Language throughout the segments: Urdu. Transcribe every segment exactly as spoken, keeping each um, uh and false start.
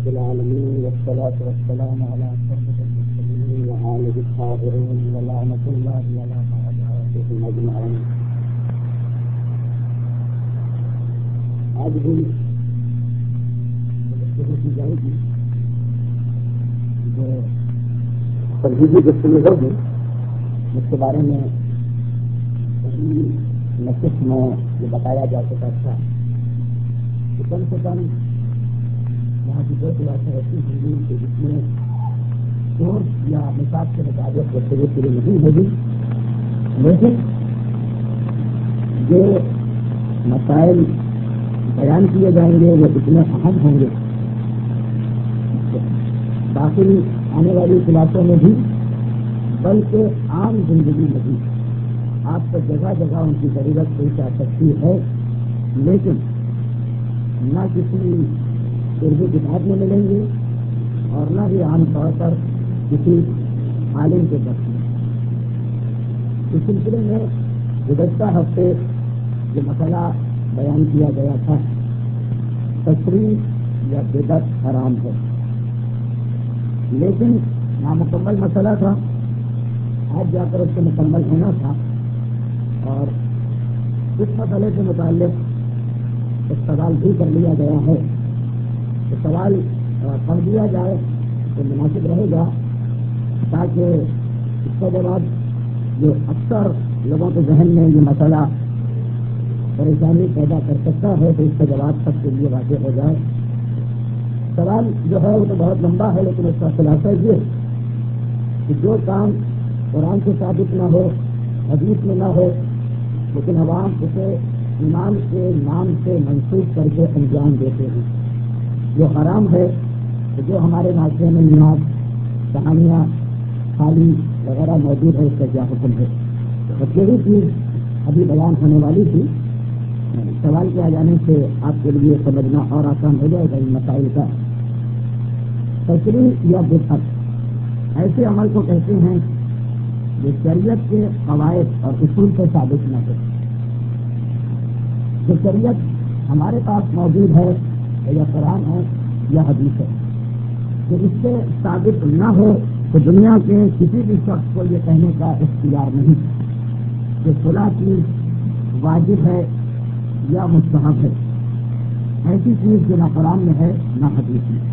رب العالمين والصلاة والسلام على أشرف المرسلين وآله الطاهرين ولعنة الله على أعدائهم أجمعين. آج بھی گفتگو کی جائے گی جو ترجیحی گفتگو ہوگی اس کے بارے میں نصف میں یہ بتایا جا سکتا تھا کہ کم سے کم یہاں کی دو کلاسیں ایسی ہوں گی کہ جس میں کورس یا نصاب کے مطابق گفتگو شروع نہیں ہوگی، لیکن جو مسائل بیان کیے جائیں گے وہ اتنے اہم ہوں گے داخل آنے والی کلاسوں میں بھی، بلکہ عام زندگی میں بھی آپ کو جگہ جگہ ان کی ضرورت پیش آ سکتی ہے، لیکن نہ کسی اردو کتاب میں ملیں گے اور نہ ہی عام طور پر کسی عالم کے درس میں. اس سلسلے میں گزشتہ ہفتے جو مسئلہ بیان کیا گیا تھا تشریح یا بدعت حرام ہے، لیکن نامکمل مسئلہ تھا، آج جا کر اس کو مکمل ہونا تھا اور اس مسئلے سے متعلق ایک سوال بھی کر لیا گیا ہے. تو سوال پڑھ دیا جائے تو مناسب رہے گا تاکہ اس کا جواب جو اکثر لوگوں کے ذہن میں یہ مسئلہ پریشانی پیدا کر سکتا ہے تو اس کا جواب سب کے لیے واضح ہو جائے. سوال جو ہے وہ تو بہت لمبا ہے، لیکن اس کا خلاصہ یہ کہ جو کام قرآن سے ثابت نہ ہو، حدیث میں نہ ہو، لیکن عوام اسے ایمان کے نام سے منسوخ کر کے انجام دیتے ہیں، جو حرام ہے، تو جو ہمارے معاشرے میں نماز کہانیاں خالی وغیرہ موجود ہے، اس کا کیا حکم ہے. تو یہی چیز ابھی بیان ہونے والی تھی. سوال کیا جانے سے آپ کے لیے سمجھنا اور آسان ہو جائے گا ان مسائل کا. تشریح یا بدعت ایسے عمل کو کہتے ہیں جو شریعت کے قواعد اور اصول سے ثابت نہ ہو. جو شریعت ہمارے پاس موجود ہے یا قرآن ہے یا حدیث ہے، کہ اس سے ثابت نہ ہو تو دنیا کے کسی بھی شخص کو یہ کہنے کا اختیار نہیں کہ فلاں چیز واجب ہے یا مستحب ہے. ایسی چیز جو نہ قرآن میں ہے نہ حدیث میں.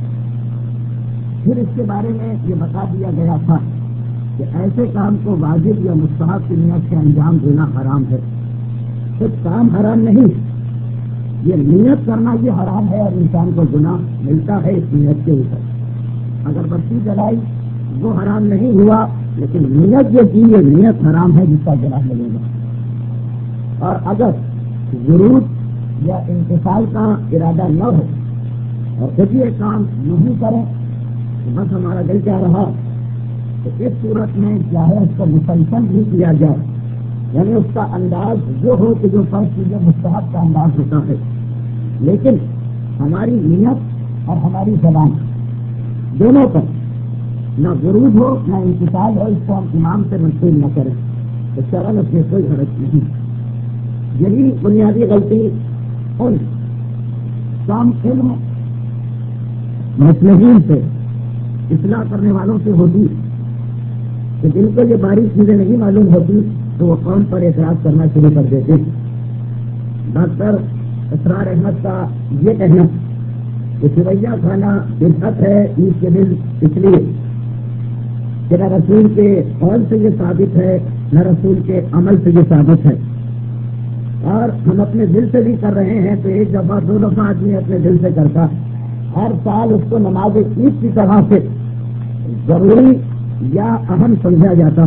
پھر اس کے بارے میں یہ بتا دیا گیا تھا کہ ایسے کام کو واجب یا مستحب کی نیت سے انجام دینا حرام ہے. صرف کام حرام نہیں، یہ نیت کرنا یہ حرام ہے اور انسان کو گناہ ملتا ہے اس نیت کے اوپر. اگر بتی جلائی وہ حرام نہیں ہوا، لیکن نیت جو کی یہ نیت حرام ہے جس کا گناہ ملے گا. اور اگر ضرورت یا انتصال کا ارادہ نہ ہو اور جب یہ کام نہیں کریں تو بس ہمارا دل کیا رہا، تو اس صورت میں چاہے اس کو مسلسل بھی کیا جائے، یعنی اس کا انداز جو ہو کہ جو فرض چیزیں مستحب کا انداز ہوتا ہے، لیکن ہماری نیت اور ہماری زبان دونوں پر نہ ورود ہو نہ انتصال ہو، اس کو ہم امام سے منسوخ نہ کریں تو شرعاً اس میں کوئی حرج نہیں. یہی بنیادی غلطی ان کام علم مصلحین سے اصلاح کرنے والوں سے ہوتی کہ جن کو یہ باریک چیزیں نہیں معلوم ہوتی تو وہ قوم پر اعتراض کرنا شروع کر دیتے. ڈاکٹر اسرار احمد کا یہ کہنا کہ سویہ کھانا بدعت ہے عید کے دن، اس لیے کہ نہ رسول کے قول سے یہ ثابت ہے نہ رسول کے عمل سے یہ ثابت ہے، اور ہم اپنے دل سے بھی کر رہے ہیں تو ایک دفعہ دو دفعہ آدمی اپنے دل سے کرتا، ہر سال اس کو نماز عید کی طرح سے ضروری یا اہم سمجھا جاتا.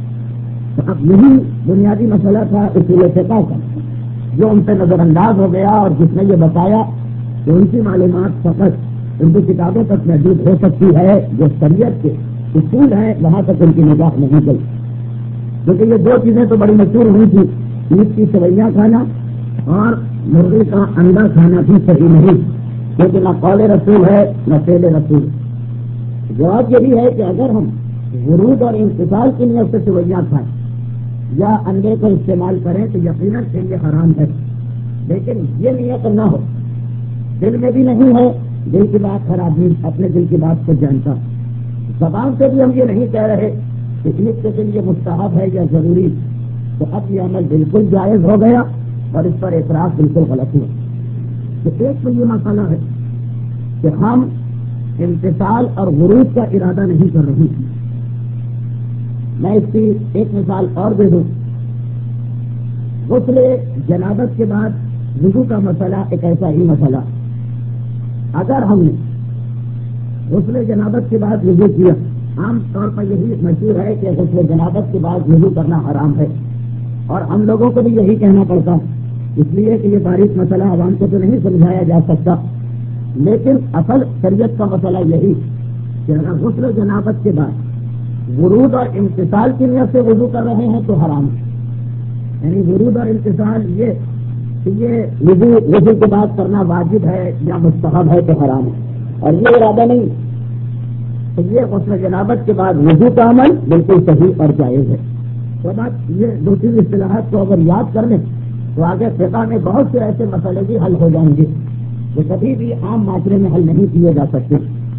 اب یہی بنیادی مسئلہ تھا اصول فقہ کا جو ان سے نظر انداز ہو گیا، اور جس نے یہ بتایا کہ ان کی معلومات فقط ان کی کتابوں تک محدود ہو سکتی ہے، جو شریعت کے اصول ہیں وہاں تک ان کی نگاہ نہیں گئی. کیونکہ یہ دو چیزیں تو بڑی مشہور ہوئی تھی، عید کی سویاں کھانا اور مرغی کا انڈا کھانا بھی صحیح نہیں، کیونکہ نہ قول رسول ہے نہ فعل رسول. جواب یہ بھی ہے کہ اگر ہم ورود اور انتصال کی نیت سے سویاں کھائیں یا انڈے کو استعمال کریں تو یقیناً سے یہ حرام ہے، لیکن یہ نیت نہ ہو، دل میں بھی نہیں ہے دل کی بات ہر آدمی اپنے دل کی بات کو جانتا. زبان سے بھی ہم یہ نہیں کہہ رہے کہ عید کے دن یہ مستحب ہے یا ضروری، تو اب یہ عمل بالکل جائز ہو گیا اور اس پر اعتراض بالکل غلط ہوا. تو ایک تو یہ مسئلہ ہے کہ ہم امتثال اور غروب کا ارادہ نہیں کر رہے. میں اس کی ایک مثال اور دے دوں. غسل جنابت کے بعد وضو کا مسئلہ ایک ایسا ہی مسئلہ. اگر ہم نے غسل جنابت کے بعد وضو کیا، عام طور پر یہی مشہور ہے کہ غسل جنابت کے بعد وضو کرنا حرام ہے، اور ہم لوگوں کو بھی یہی کہنا پڑتا، اس لیے کہ یہ باریک مسئلہ عوام کو تو نہیں سمجھایا جا سکتا. لیکن اصل شریعت کا مسئلہ یہی کہ اگر غسل جنابت کے بعد ورود اور امتثال کی نیت سے وضو کر رہے ہیں تو حرام ہے. یعنی ورود اور امتثال یہ کہ یہ وضو وضو کے بعد کرنا واجب ہے یا مستحب ہے تو حرام ہے، اور یہ ارادہ نہیں تو یہ غسل جنابت کے بعد وضو کا عمل بالکل صحیح اور جائز ہے. تو بات یہ دو تین اصطلاحات کو اگر یاد کر لیں تو آگے فقہ میں بہت سے ایسے مسئلے بھی حل ہو جائیں گے جو کبھی بھی عام معاشرے میں حل نہیں کیے جا سکتے.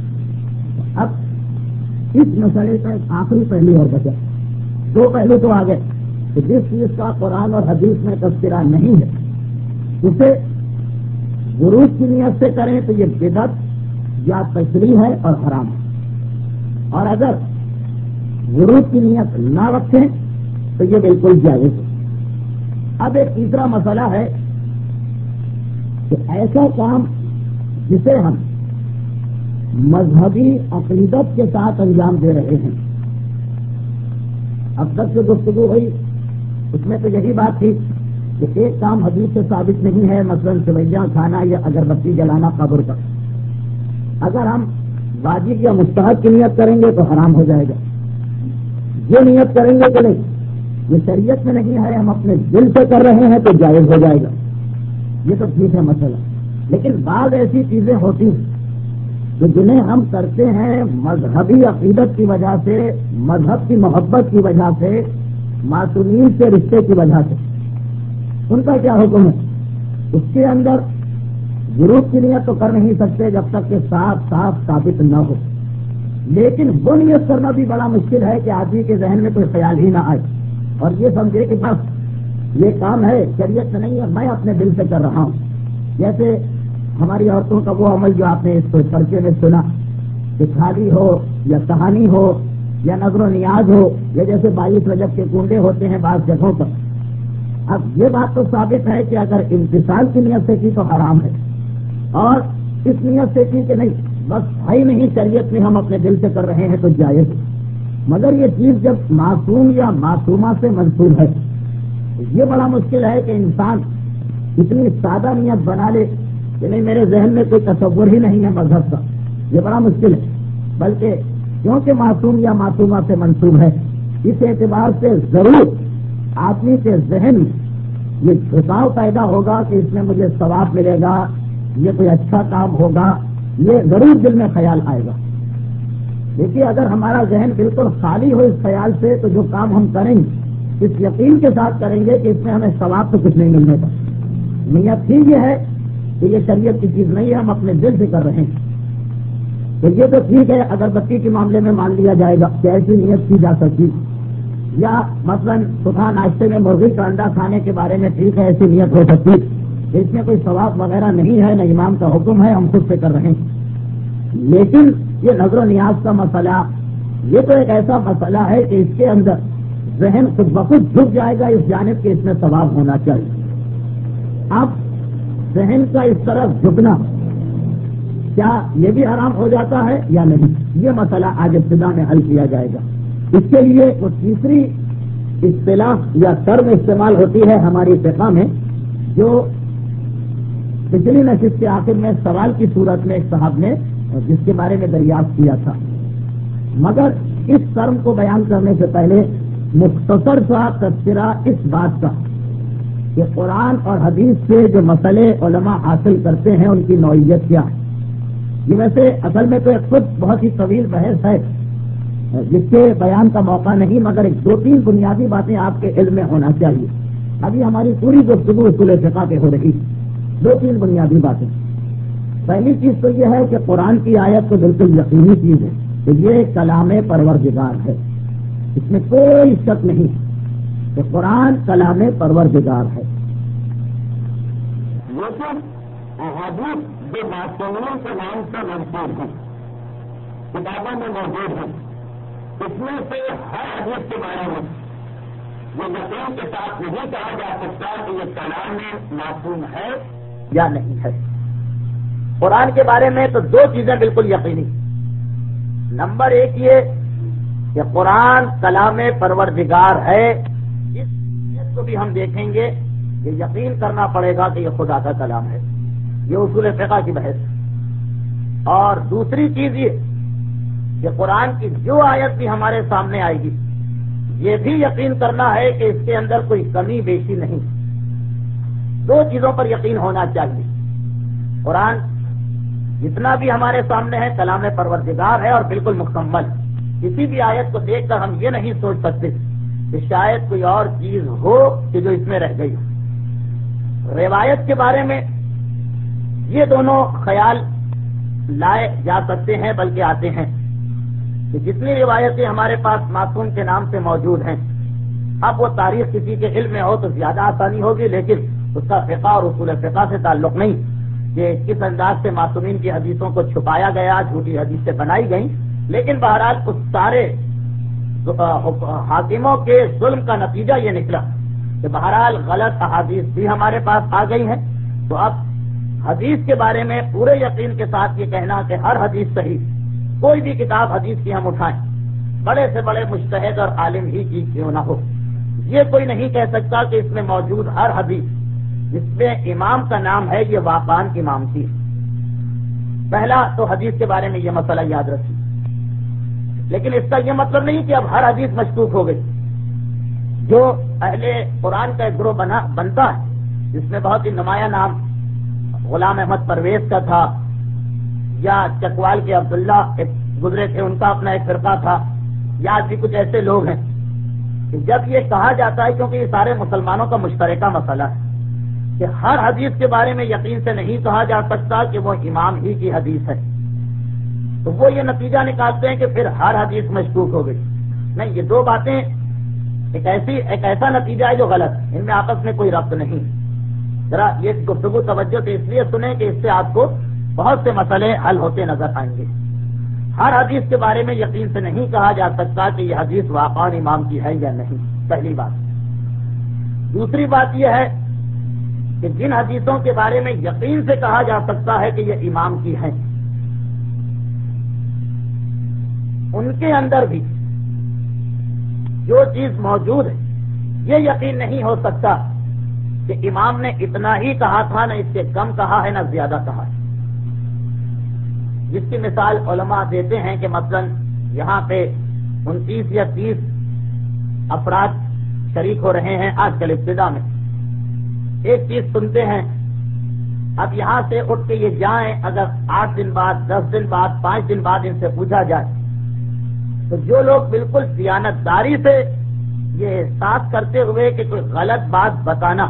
اب اس مسئلے کا ایک آخری پہلو اور بچا. دو پہلو تو آ گئے کہ جس چیز کا قرآن اور حدیث میں تذکرہ نہیں ہے اسے ورود کی نیت سے کریں تو یہ بدعت یا تشریح ہے اور حرام ہے، اور اگر ورود کی نیت نہ رکھیں تو یہ بالکل جائز ہے. اب ایک تیسرا مسئلہ ہے کہ ایسا کام جسے ہم مذہبی عقیدت کے ساتھ انجام دے رہے ہیں. اب تک جو گفتگو ہوئی اس میں تو یہی بات تھی کہ ایک کام حدیث سے ثابت نہیں ہے، مثلاً سویاں کھانا یا اگربتی جلانا قبر پر. اگر ہم واجب یا مستحب کی نیت کریں گے تو حرام ہو جائے گا. یہ نیت کریں گے کہ نہیں یہ شریعت میں نہیں ہے، ہم اپنے دل سے کر رہے ہیں تو جائز ہو جائے گا. یہ تو ٹھیک ہے مسئلہ. لیکن بعض ایسی چیزیں ہوتی ہیں کہ جنہیں ہم کرتے ہیں مذہبی عقیدت کی وجہ سے، مذہب کی محبت کی وجہ سے، معصومین سے رشتے کی وجہ سے، ان کا کیا حکم ہے؟ اس کے اندر ضرورت کی نیت تو کر نہیں سکتے جب تک کہ صاف صاف ثابت نہ ہو. لیکن وہ نیت کرنا بھی بڑا مشکل ہے کہ آدمی کے ذہن میں کوئی خیال ہی نہ آئے اور یہ سمجھے کہ بس یہ کام ہے شریعت میں نہیں ہے، میں اپنے دل سے کر رہا ہوں. جیسے ہماری عورتوں کا وہ عمل جو آپ نے اس پرچے میں سنا کہ کھالی ہو یا کہانی ہو یا نظر و نیاز ہو، یا جیسے بائیس رجب کے کنڈے ہوتے ہیں بعض جگہوں پر. اب یہ بات تو ثابت ہے کہ اگر امتثال کی نیت سے کی تو حرام ہے، اور اس نیت سے کی کہ نہیں بس ہے ہی نہیں شریعت میں ہم اپنے دل سے کر رہے ہیں تو جائز ہے. مگر یہ چیز جب معصوم یا معصومہ سے منسوب ہے یہ بڑا مشکل ہے کہ انسان اتنی سادہ نیت بنا لے کہ نہیں میرے ذہن میں کوئی تصور ہی نہیں ہے مذہب کا. یہ بڑا مشکل ہے. بلکہ کیونکہ معصوم یا معصومہ سے منسوب ہے اس اعتبار سے ضرور آدمی کے ذہن میں یہ جھکاؤ پیدا ہوگا کہ اس میں مجھے ثواب ملے گا، یہ کوئی اچھا کام ہوگا، یہ ضرور دل میں خیال آئے گا. دیکھیے اگر ہمارا ذہن بالکل خالی ہو اس خیال سے تو جو کام ہم کریں گے اس یقین کے ساتھ کریں گے کہ اس میں ہمیں ثواب تو کچھ نہیں ملنے کا. نیت ہی یہ ہے کہ یہ شریعت کی چیز نہیں ہے، ہم اپنے دل سے کر رہے ہیں. تو یہ تو ٹھیک ہے اگربتی کے معاملے میں مان لیا جائے گا کہ ایسی نیت کی جا سکتی، یا مثلاً صبح ناشتے میں مرغی کا انڈا کھانے کے بارے میں ٹھیک ہے ایسی نیت ہو سکتی، اس میں کوئی ثواب وغیرہ نہیں ہے، نہ امام کا حکم ہے، ہم خود سے کر رہے ہیں. لیکن یہ نظر و نیاز کا مسئلہ یہ تو ایک ایسا مسئلہ ہے کہ اس کے اندر ذہن خود بخود جھک جائے گا اس جانب کہ اس میں ثواب ہونا چاہیے. اب ذہن کا اس طرف جھکنا کیا یہ بھی حرام ہو جاتا ہے یا نہیں، یہ مسئلہ آج ابتدا میں حل کیا جائے گا. اس کے لیے وہ تیسری اصطلاح یا ٹرم استعمال ہوتی ہے ہماری فقہ میں، جو پچھلی نشست کے آخر میں سوال کی صورت میں ایک صاحب نے جس کے بارے میں دریافت کیا تھا. مگر اس ٹرم کو بیان کرنے سے پہلے مختصر سا تذکرہ اس بات کا کہ قرآن اور حدیث سے جو مسئلے علماء حاصل کرتے ہیں ان کی نوعیت کیا ہے. یہ ویسے اصل میں تو ایک خود بہت ہی طویل بحث ہے جس کے بیان کا موقع نہیں، مگر ایک دو تین بنیادی باتیں آپ کے علم میں ہونا چاہیے. ابھی ہماری پوری گفتگو اصول فقہ پہ ہو رہی، دو تین بنیادی باتیں. پہلی چیز تو یہ ہے کہ قرآن کی آیت تو بالکل یقینی چیز ہے کہ یہ کلام پروردگار ہے، اس میں کوئی شک نہیں کہ قرآن کلام پروردگار ہے. لیکن احادیث جو معصومین کے نام سے منسوب ہیں، کتابوں میں موجود ہیں، اس میں سے ہر حدیث کے بارے میں یہ یقین کے ساتھ نہیں کہا جا سکتا کہ یہ کلام معصوم ہے یا نہیں ہے. قرآن کے بارے میں تو دو چیزیں بالکل یقینی. نمبر ایک یہ کہ قرآن کلام پروردگار ہے، اس چیز کو بھی ہم دیکھیں گے کہ یقین کرنا پڑے گا کہ یہ خدا کا کلام ہے. یہ اصول فقہ کی بحث. اور دوسری چیز یہ کہ قرآن کی جو آیت بھی ہمارے سامنے آئے گی یہ بھی یقین کرنا ہے کہ اس کے اندر کوئی کمی بیشی نہیں. دو چیزوں پر یقین ہونا چاہیے. قرآن جتنا بھی ہمارے سامنے ہے کلام پروردگار ہے اور بالکل مکمل. کسی بھی آیت کو دیکھ کر ہم یہ نہیں سوچ سکتے کہ شاید کوئی اور چیز ہو کہ جو اس میں رہ گئی ہو. روایت کے بارے میں یہ دونوں خیال لائے جا سکتے ہیں، بلکہ آتے ہیں کہ جتنی روایتیں ہمارے پاس معصوم کے نام سے موجود ہیں، اب وہ تاریخ کسی کے علم میں ہو تو زیادہ آسانی ہوگی، لیکن اس کا فقہ اور اصول فقہ سے تعلق نہیں کہ کس انداز سے معصومین کی حدیثوں کو چھپایا گیا، جھوٹی حدیثیں بنائی گئیں. لیکن بہرحال اس سارے حاکموں کے ظلم کا نتیجہ یہ نکلا کہ بہرحال غلط احادیث بھی ہمارے پاس آ گئی ہیں. تو اب حدیث کے بارے میں پورے یقین کے ساتھ یہ کہنا کہ ہر حدیث صحیح، کوئی بھی کتاب حدیث کی ہم اٹھائیں، بڑے سے بڑے مجتہد اور عالم ہی کی کیوں نہ ہو، یہ کوئی نہیں کہہ سکتا کہ اس میں موجود ہر حدیث جس میں امام کا نام ہے یہ واقعان امام کی. پہلا تو حدیث کے بارے میں یہ مسئلہ یاد رکھیے. لیکن اس کا یہ مطلب نہیں کہ اب ہر حدیث مشکوک ہو گئی. جو اہل قرآن کا ایک گروہ بنا بنتا ہے جس میں بہت ہی نمایاں نام غلام احمد پرویز کا تھا، یا چکوال کے عبداللہ ایک گزرے تھے ان کا اپنا ایک فرقہ تھا، یا آج بھی کچھ ایسے لوگ ہیں کہ جب یہ کہا جاتا ہے، کیونکہ یہ سارے مسلمانوں کا مشترکہ مسئلہ ہے کہ ہر حدیث کے بارے میں یقین سے نہیں کہا جا سکتا کہ وہ امام ہی کی حدیث ہے، تو وہ یہ نتیجہ نکالتے ہیں کہ پھر ہر حدیث مشکوک ہو گئی. نہیں، یہ دو باتیں ایک ایسی ایک ایسا نتیجہ ہے جو غلط ہے، ان میں آپس میں کوئی ربط نہیں. ذرا یہ گفتگو توجہ سے اس لیے سنیں کہ اس سے آپ کو بہت سے مسئلے حل ہوتے نظر آئیں گے. ہر حدیث کے بارے میں یقین سے نہیں کہا جا سکتا کہ یہ حدیث واقعاً امام کی ہے یا نہیں، پہلی بات. دوسری بات یہ ہے کہ جن حدیثوں کے بارے میں یقین سے کہا جا سکتا ہے کہ یہ امام کی ہیں، ان کے اندر بھی جو چیز موجود ہے یہ یقین نہیں ہو سکتا کہ امام نے اتنا ہی کہا تھا، نہ اس سے کم کہا ہے نہ زیادہ کہا ہے. جس کی مثال علماء دیتے ہیں کہ مثلا یہاں پہ انتیس یا تیس افراد شریک ہو رہے ہیں آج کل ابتدا میں، ایک چیز سنتے ہیں، اب یہاں سے اٹھ کے یہ جائیں، اگر آٹھ دن بعد، دس دن بعد، پانچ دن بعد ان سے پوچھا جائے تو جو لوگ بالکل دیانتداری سے یہ احساس کرتے ہوئے کہ کوئی غلط بات بتانا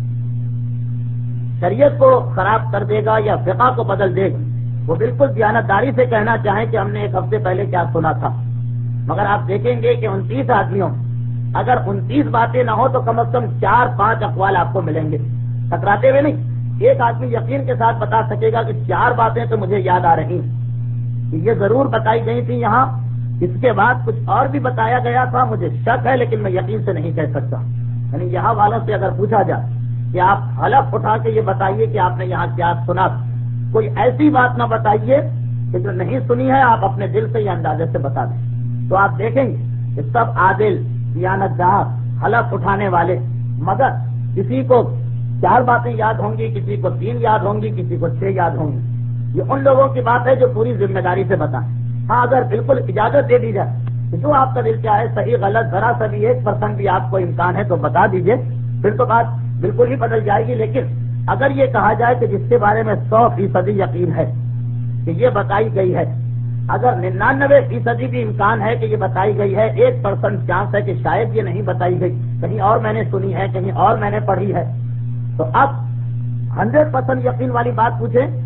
شریعت کو خراب کر دے گا یا فقہ کو بدل دے گا، وہ بالکل دیانتداری سے کہنا چاہیں کہ ہم نے ایک ہفتے پہلے کیا سنا تھا، مگر آپ دیکھیں گے کہ انتیس آدمیوں اگر انتیس باتیں نہ ہو تو کم از کم چار پانچ اقوال آپ کو ملیں گے ٹکراتے ہوئے. نہیں، ایک آدمی یقین کے ساتھ بتا سکے گا کہ چار باتیں تو مجھے یاد آ رہی ہیں کہ یہ ضرور بتائی گئی تھی یہاں، اس کے بعد کچھ اور بھی بتایا گیا تھا، مجھے شک ہے لیکن میں یقین سے نہیں کہہ سکتا. یعنی یہاں والوں سے اگر پوچھا جائے کہ آپ حلف اٹھا کے یہ بتائیے کہ آپ نے یہاں کیا سنا، کوئی ایسی بات نہ بتائیے کہ جو نہیں سنی ہے آپ اپنے دل سے یا اندازے سے بتا دیں، تو آپ دیکھیں گے کہ سب عادل، دیانتدار، حلف اٹھانے والے، مگر کسی کو چار باتیں یاد ہوں گی، کسی کو تین یاد ہوں گی، کسی کو چھ یاد ہوں گی. یہ ان لوگوں کی بات ہے جو پوری ذمہ داری سے بتائیں. ہاں، اگر بالکل اجازت دے دی جائے جو آپ کا دل چاہے، صحیح غلط ذرا سا بھی ایک پرسنٹ بھی آپ کو امکان ہے تو بتا دیجئے، پھر تو بات بالکل ہی بدل جائے گی. لیکن اگر یہ کہا جائے کہ جس کے بارے میں سو فیصدی یقین ہے کہ یہ بتائی گئی ہے، اگر ننانوے فیصدی بھی امکان ہے کہ یہ بتائی گئی ہے، ایک پرسنٹ چانس ہے کہ شاید یہ نہیں بتائی گئی، کہیں اور میں نے سنی ہے، کہیں اور میں نے پڑھی ہے، تو اب ہنڈریڈ پرسینٹ یقین والی بات پوچھیں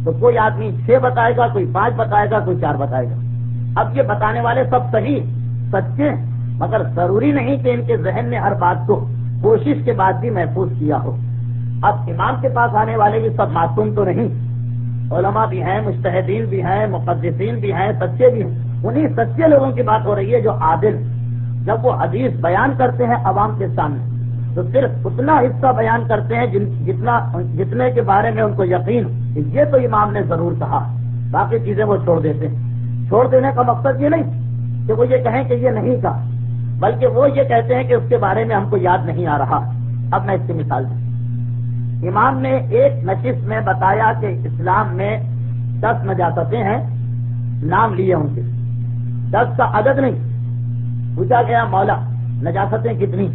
تو کوئی آدمی چھ بتائے گا، کوئی پانچ بتائے گا، کوئی چار بتائے گا۔ اب یہ بتانے والے سب صحیح سچے، مگر ضروری نہیں کہ ان کے ذہن نے ہر بات کو کوشش کے بعد بھی محفوظ کیا ہو۔ اب امام کے پاس آنے والے بھی سب معصوم تو نہیں، علماء بھی ہیں، مجتہدین بھی ہیں، محدثین بھی ہیں، سچے بھی ہیں۔ انہی سچے لوگوں کی بات ہو رہی ہے جو عادل، جب وہ حدیث بیان کرتے ہیں عوام کے سامنے تو صرف اتنا حصہ بیان کرتے ہیں جن جتنا جتنے کے بارے میں ان کو یقین کہ یہ تو امام نے ضرور کہا، باقی چیزیں وہ چھوڑ دیتے ہیں۔ چھوڑ دینے کا مقصد یہ نہیں کہ وہ یہ کہیں کہ یہ نہیں کہا، بلکہ وہ یہ کہتے ہیں کہ اس کے بارے میں ہم کو یاد نہیں آ رہا۔ اب میں اس کی مثال دوں۔ امام نے ایک نشست میں بتایا کہ اسلام میں دس نجاستیں ہیں، نام لیے ان کے، دس کا عدد نہیں۔ پوچھا گیا مولا نجاستیں کتنی؟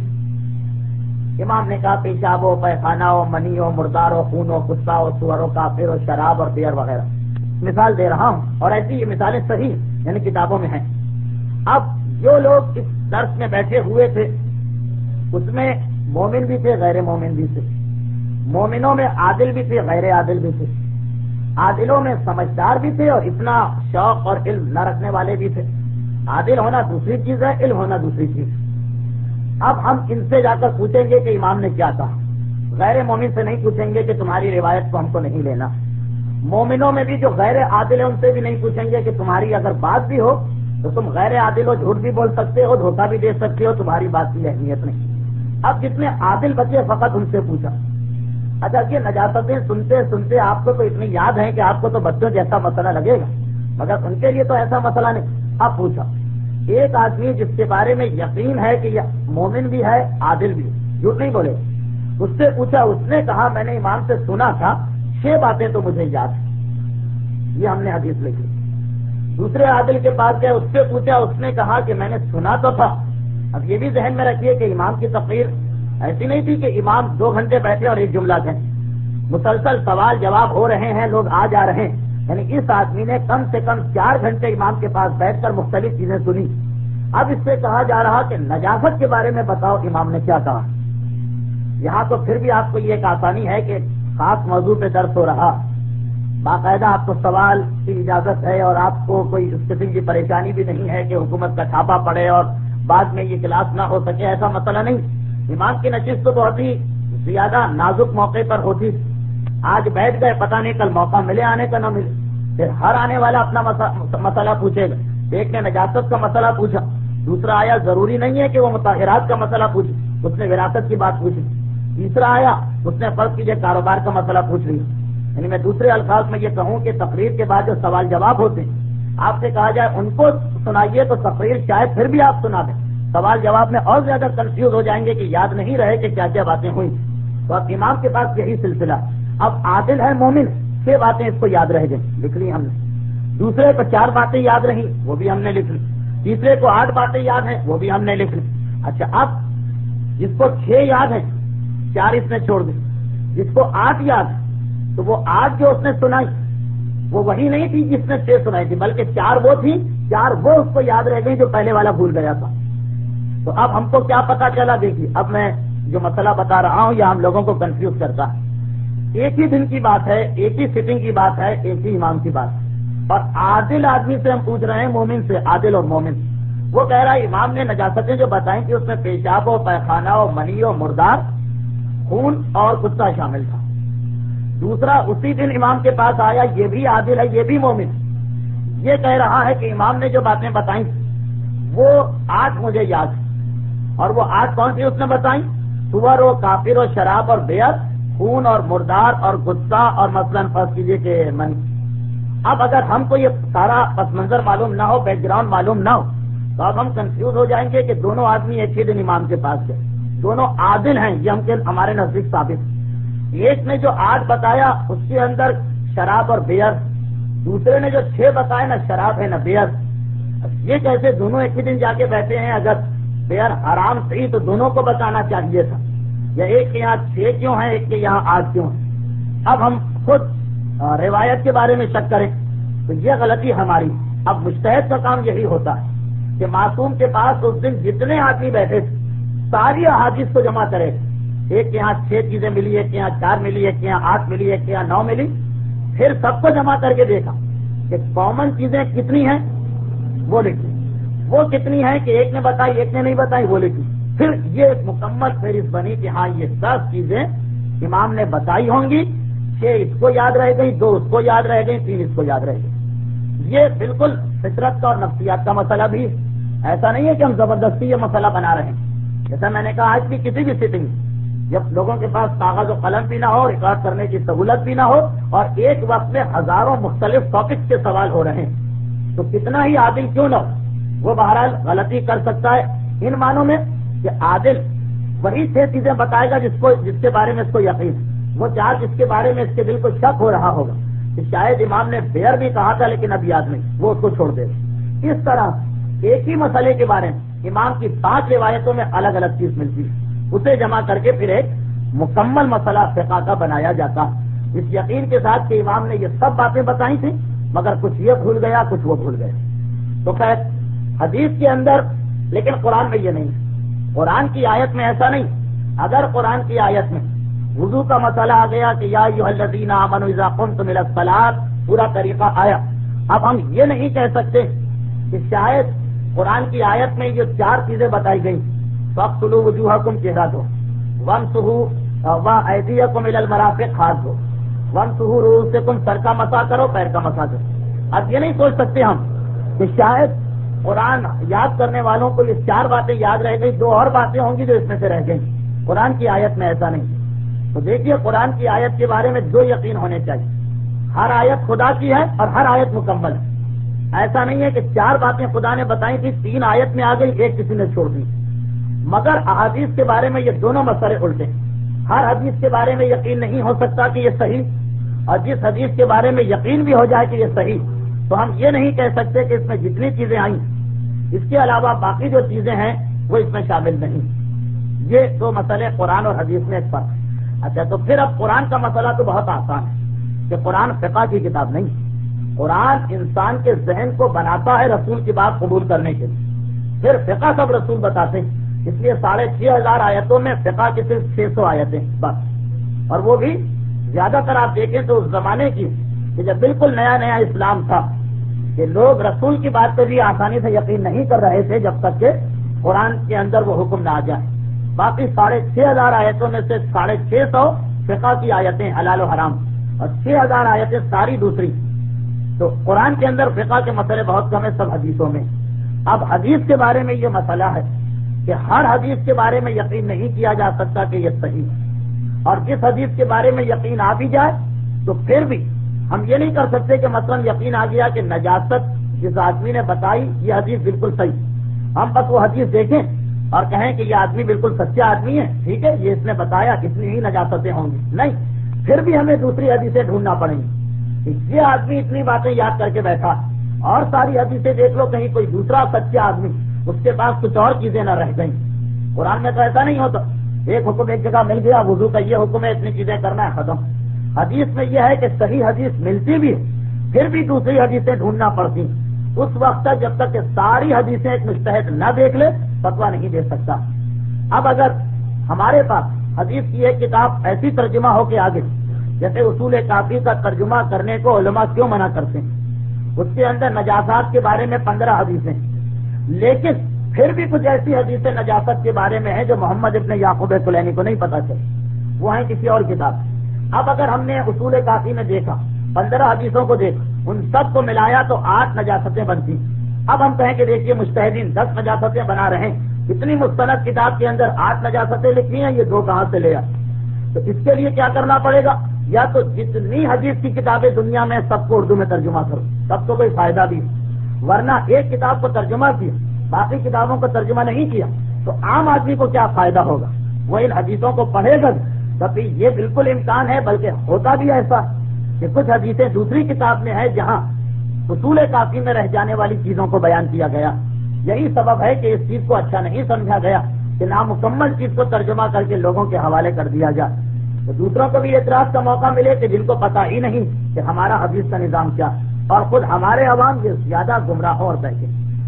امام نے کہا پیشاب ہو، پیخانہ ہو، منی ہو، مردار ہو، خون ہو، کتا ہو، سور ہو، کافر ہو، شراب اور بیئر وغیرہ۔ مثال دے رہا ہوں اور ایسی یہ مثالیں صحیح یعنی کتابوں میں ہیں۔ اب جو لوگ اس درس میں بیٹھے ہوئے تھے اس میں مومن بھی تھے، غیر مومن بھی تھے۔ مومنوں میں عادل بھی تھے، غیر عادل بھی تھے۔ عادلوں میں سمجھدار بھی تھے اور اتنا شوق اور علم نہ رکھنے والے بھی تھے۔ عادل ہونا دوسری چیز ہے، علم ہونا دوسری چیز۔ اب ہم ان سے جا کر پوچھیں گے کہ امام نے کیا کہا، غیر مومن سے نہیں پوچھیں گے کہ تمہاری روایت کو ہم کو نہیں لینا۔ مومنوں میں بھی جو غیر عادل ہے ان سے بھی نہیں پوچھیں گے کہ تمہاری اگر بات بھی ہو تو تم غیر عادل ہو، جھوٹ بھی بول سکتے ہو، دھوکہ بھی دے سکتے ہو، تمہاری بات کی اہمیت نہیں۔ اب جتنے عادل بچے فقط ان سے پوچھا۔ اچھا یہ نجاستیں سنتے سنتے آپ کو تو اتنی یاد ہے کہ آپ کو تو بچوں جیسا مسئلہ لگے گا، مگر ان کے لیے تو ایسا مسئلہ نہیں۔ اب پوچھا ایک آدمی جس کے بارے میں یقین ہے کہ یہ مومن بھی ہے، عادل بھی، جھوٹ نہیں بولے، اس سے پوچھا، اس نے کہا میں نے امام سے سنا تھا، چھ باتیں تو مجھے یاد ہیں، یہ ہم نے حدیث لکھی۔ دوسرے عادل کے پاس گئے، اس سے پوچھا، اس نے کہا کہ میں نے سنا تو تھا۔ اب یہ بھی ذہن میں رکھیے کہ امام کی تقریر ایسی نہیں تھی کہ امام دو گھنٹے بیٹھے اور ایک جملہ کہیں، مسلسل سوال جواب ہو رہے ہیں، لوگ آ جا رہے ہیں، یعنی اس آدمی نے کم سے کم چار گھنٹے امام کے پاس بیٹھ کر مختلف چیزیں سنی۔ اب اس سے کہا جا رہا کہ نجاست کے بارے میں بتاؤ امام نے کیا کہا۔ یہاں تو پھر بھی آپ کو یہ ایک آسانی ہے کہ خاص موضوع پہ درس ہو رہا، باقاعدہ آپ کو سوال کی اجازت ہے اور آپ کو کوئی اس قسم کی پریشانی بھی نہیں ہے کہ حکومت کا چھاپا پڑے اور بعد میں یہ کلاس نہ ہو سکے، ایسا مسئلہ نہیں۔ امام کی نشست تو بہت ہی زیادہ نازک موقع پر ہوتی، آج بیٹھ گئے، پتہ نہیں کل موقع ملے آنے کا نہ ملے، پھر ہر آنے والا اپنا مسئلہ پوچھے گا۔ ایک نے نجاست کا مسئلہ پوچھا، دوسرا آیا ضروری نہیں ہے کہ وہ مطہرات کا مسئلہ پوچھے، اس نے وراثت کی بات پوچھی، تیسرا آیا اس نے فرض کیجیے کاروبار کا مسئلہ پوچھ لیا۔ یعنی میں دوسرے الفاظ میں یہ کہوں کہ تقریر کے بعد جو سوال جواب ہوتے ہیں آپ سے کہا جائے ان کو سنائیے تو تقریر شاید پھر بھی آپ سنا دیں، سوال جواب میں اور زیادہ کنفیوز ہو جائیں گے کہ یاد نہیں رہے کہ کیا کیا باتیں ہوئی۔ تو اب امام کے پاس یہی سلسلہ، اب عادل ہے مومن، چھ باتیں اس کو یاد رہ گئیں، لکھ لی ہم نے۔ دوسرے کو چار باتیں یاد رہی، وہ بھی ہم نے لکھ لی۔ تیسرے کو آٹھ باتیں یاد ہیں، وہ بھی ہم نے لکھ لی۔ اچھا اب جس کو چھ یاد ہیں، چار اس نے چھوڑ دی، جس کو آٹھ یاد ہے تو وہ آٹھ جو اس نے سنائی وہ وہی نہیں تھی جس نے چھ سنائی تھی، بلکہ چار وہ تھی، چار وہ اس کو یاد رہ گئی جو پہلے والا بھول گیا تھا۔ تو اب ہم کو کیا پتا چلا؟ دیکھیے اب میں جو مسئلہ بتا رہا ہوں یہ ہم لوگوں کو کنفیوز کرتا ہے۔ ایک ہی دن کی بات ہے، ایک ہی سٹنگ کی بات ہے، ایک ہی امام کی بات ہے، اور عادل آدمی سے ہم پوچھ رہے ہیں، مومن سے، عادل اور مومن۔ وہ کہہ رہا ہے امام نے نجاستیں جو بتائیں کہ اس میں پیشاب ہو، پیخانہ ہو، منی ہو، مردار، خون اور کتا شامل تھا۔ دوسرا اسی دن امام کے پاس آیا، یہ بھی عادل ہے، یہ بھی مومن، یہ کہہ رہا ہے کہ امام نے جو باتیں بتائیں وہ آٹھ مجھے یاد ہے، اور وہ آٹھ کون سی اس نے بتائیں؟ سور و کافر و شراب اور بیعت، خون اور مردار اور غصہ اور مثلاً فرض کیجیے کہ منی۔ اب اگر ہم کو یہ سارا پس منظر معلوم نہ ہو، بیک گراؤنڈ معلوم نہ ہو، تو اب ہم کنفیوز ہو جائیں گے کہ دونوں آدمی ایک ہی دن امام کے پاس گئے، دونوں عادل ہیں، یہ ہم کے ہمارے نزدیک ثابت۔ ایک نے جو آٹھ بتایا اس کے اندر شراب اور بیئر، دوسرے نے جو چھ بتایا نہ شراب ہے نہ بیئر، یہ کیسے دونوں ایک ہی دن جا کے بیٹھے ہیں؟ اگر بیئر حرام تھی تو دونوں کو بتانا چاہیے تھا، یا ایک کے یہاں چھ کیوں ہیں، ایک کے یہاں آٹھ کیوں ہیں؟ اب ہم خود روایت کے بارے میں شک کریں تو یہ غلطی ہماری۔ اب مجتہد کا کام یہی ہوتا ہے کہ معصوم کے پاس اس دن جتنے آدمی بیٹھے تھے ساری احادیث کو جمع کرے، ایک کے یہاں چھ چیزیں ملی، ایک کے یہاں چار ملی، ایک کے یہاں آٹھ ملی، ایک کے یہاں نو ملی، پھر سب کو جمع کر کے دیکھا کہ کامن چیزیں کتنی ہیں وہ لکھی، وہ کتنی ہیں کہ ایک نے بتائی ایک نے نہیں بتائی وہ لکھی. پھر یہ ایک مکمل فہرست بنی کہ ہاں یہ دس چیزیں امام نے بتائی ہوں گی، چھ اس کو یاد رہ گئی، دو اس کو یاد رہ گئی، تین اس کو یاد رہ گئی. یہ بالکل فطرت کا اور نفسیات کا مسئلہ بھی ہے. ایسا نہیں ہے کہ ہم زبردستی یہ مسئلہ بنا رہے ہیں. جیسا میں نے کہا آج بھی کسی بھی سٹنگ جب لوگوں کے پاس کاغذ و قلم بھی نہ ہو، ریکارڈ کرنے کی سہولت بھی نہ ہو، اور ایک وقت میں ہزاروں مختلف ٹاپکس کے سوال ہو رہے ہیں، تو کتنا ہی عادل کیوں نہ ہو وہ بہرحال غلطی کر سکتا ہے ان معنوں میں کہ عادل وہی چھ چیزیں بتائے گا جس کو جس کے بارے میں اس کو یقین، وہ چار جس کے بارے میں اس کے دل کو شک ہو رہا ہوگا کہ شاید امام نے بیر بھی کہا تھا لیکن اب یاد نہیں، وہ اس کو چھوڑ دے گا. اس طرح ایک ہی مسئلے کے بارے میں امام کی پانچ روایتوں میں الگ الگ چیز ملتی ہے، اسے جمع کر کے پھر ایک مکمل مسئلہ فقہ کا بنایا جاتا، اس یقین کے ساتھ کہ امام نے یہ سب باتیں بتائی تھیں مگر کچھ یہ بھول گیا کچھ وہ بھول گیا. تو خیر حدیث کے اندر، لیکن قرآن میں یہ نہیں، قرآن کی آیت میں ایسا نہیں. اگر قرآن کی آیت میں وضو کا مسئلہ آ گیا کہ یا ایھا الذین آمنوا اذا قمتم الی الصلاۃ، پورا طریقہ آیا، اب ہم یہ نہیں کہہ سکتے کہ شاید قرآن کی آیت میں یہ چار چیزیں بتائی گئیں، فاغسلوا وجوہکم، چہرہ دھو، وامسحوا وایدیکم الی المرافق، ہاتھ دھو، وامسحوا رؤوسکم، سر کا مسح کرو، پیر کا مسح کرو. اب یہ نہیں سوچ سکتے ہم کہ شاید قرآن یاد کرنے والوں کو یہ چار باتیں یاد رہ گئی، دو اور باتیں ہوں گی جو اس میں سے رہ گئیں. قرآن کی آیت میں ایسا نہیں. تو دیکھیے قرآن کی آیت کے بارے میں دو یقین ہونے چاہیے، ہر آیت خدا کی ہے اور ہر آیت مکمل ہے. ایسا نہیں ہے کہ چار باتیں خدا نے بتائی تھی، تین آیت میں آ گئی، ایک کسی نے چھوڑ دی. مگر احادیث کے بارے میں یہ دونوں مسئلے الٹے. ہر حدیث کے بارے میں یقین نہیں ہو سکتا کہ یہ صحیح، اور جس حدیث کے بارے میں یقین بھی ہو جائے کہ یہ صحیح، تو ہم یہ نہیں کہہ سکتے کہ اس میں جتنی چیزیں آئیں اس کے علاوہ باقی جو چیزیں ہیں وہ اس میں شامل نہیں. یہ دو مسئلے قرآن اور حدیث میں ایک فرق ہے. اچھا تو پھر اب قرآن کا مسئلہ تو بہت آسان ہے کہ قرآن فقہ کی کتاب نہیں، قرآن انسان کے ذہن کو بناتا ہے رسول کی بات قبول کرنے کے لیے. پھر فقہ سب رسول بتاتے ہیں، اس لیے ساڑھے چھ ہزار آیتوں میں فقہ کی صرف چھ سو آیتیں بس، اور وہ بھی زیادہ تر آپ دیکھیں تو اس زمانے کی کہ جب بالکل نیا نیا اسلام تھا کہ لوگ رسول کی بات پہ بھی آسانی سے یقین نہیں کر رہے تھے جب تک کہ قرآن کے اندر وہ حکم نہ آ جائے. باقی ساڑھے چھ ہزار آیتوں میں سے ساڑھے چھ سو فقہ کی آیتیں حلال و حرام، اور چھ ہزار آیتیں ساری دوسری. تو قرآن کے اندر فقہ کے مسئلے بہت کم ہیں، سب حدیثوں میں. اب حدیث کے بارے میں یہ مسئلہ ہے کہ ہر حدیث کے بارے میں یقین نہیں کیا جا سکتا کہ یہ صحیح ہے، اور جس حدیث کے بارے میں یقین آ بھی جائے تو پھر بھی ہم یہ نہیں کر سکتے کہ مثلا یقین آ گیا کہ نجاست جس آدمی نے بتائی یہ حدیث بالکل صحیح، ہم بس وہ حدیث دیکھیں اور کہیں کہ یہ آدمی بالکل سچا آدمی ہے، ٹھیک ہے یہ اس نے بتایا اتنی ہی نجاستیں ہوں گی. نہیں، پھر بھی ہمیں دوسری حدیثیں ڈھونڈنا پڑیں گی کہ یہ آدمی اتنی باتیں یاد کر کے بیٹھا، اور ساری حدیثیں دیکھ لو کہیں کوئی دوسرا سچا آدمی اس کے پاس کچھ اور چیزیں نہ رہ گئیں. قرآن میں تو ایسا نہیں ہوتا، ایک حکم ایک جگہ مل گیا، وضو کا یہ حکم ہے، اتنی چیزیں کرنا ہے، ختم. حدیث میں یہ ہے کہ صحیح حدیث ملتی بھی ہے پھر بھی دوسری حدیثیں ڈھونڈنا پڑتی. اس وقت تک جب تک کہ ساری حدیثیں ایک مجتہد نہ دیکھ لے فتویٰ نہیں دے سکتا. اب اگر ہمارے پاس حدیث کی ایک کتاب ایسی ترجمہ ہو کے آگے، جیسے اصول کافی کا ترجمہ کرنے کو علماء کیوں منع کرتے ہیں، اس کے اندر نجاسات کے بارے میں پندرہ حدیثیں، لیکن پھر بھی کچھ ایسی حدیثیں نجاست کے بارے میں ہیں جو محمد ابن یعقوب کلینی کو نہیں پتا چلی، وہ ہیں کسی اور کتاب. اب اگر ہم نے اصول کافی میں دیکھا، پندرہ حدیثوں کو دیکھا، ان سب کو ملایا تو آٹھ نجاستیں بنتی. اب ہم کہیں کہ دیکھیے مجتہدین دس نجاستیں بنا رہے ہیں، اتنی مستند کتاب کے اندر آٹھ نجاستیں لکھی ہیں، یہ دو کہاں سے لے آئے؟ تو اس کے لیے کیا کرنا پڑے گا؟ یا تو جتنی حدیث کی کتابیں دنیا میں سب کو اردو میں ترجمہ کرو، تب تو کوئی فائدہ بھی، ورنہ ایک کتاب کو ترجمہ کیا باقی کتابوں کو ترجمہ نہیں کیا تو عام آدمی کو کیا فائدہ ہوگا؟ وہ ان حدیثوں کو پڑھے گا تبھی. یہ بالکل امکان ہے، بلکہ ہوتا بھی ایسا کہ کچھ حدیثیں دوسری کتاب میں ہے جہاں اصول کافی میں رہ جانے والی چیزوں کو بیان کیا گیا. یہی سبب ہے کہ اس چیز کو اچھا نہیں سمجھا گیا کہ نامکمل چیز کو ترجمہ کر کے لوگوں کے حوالے کر دیا جائے، تو دوسروں کو بھی اعتراض کا موقع ملے کہ جن کو پتہ ہی نہیں کہ ہمارا حدیث کا نظام کیا، اور خود ہمارے عوام یہ زیادہ گمراہ اور بہکے.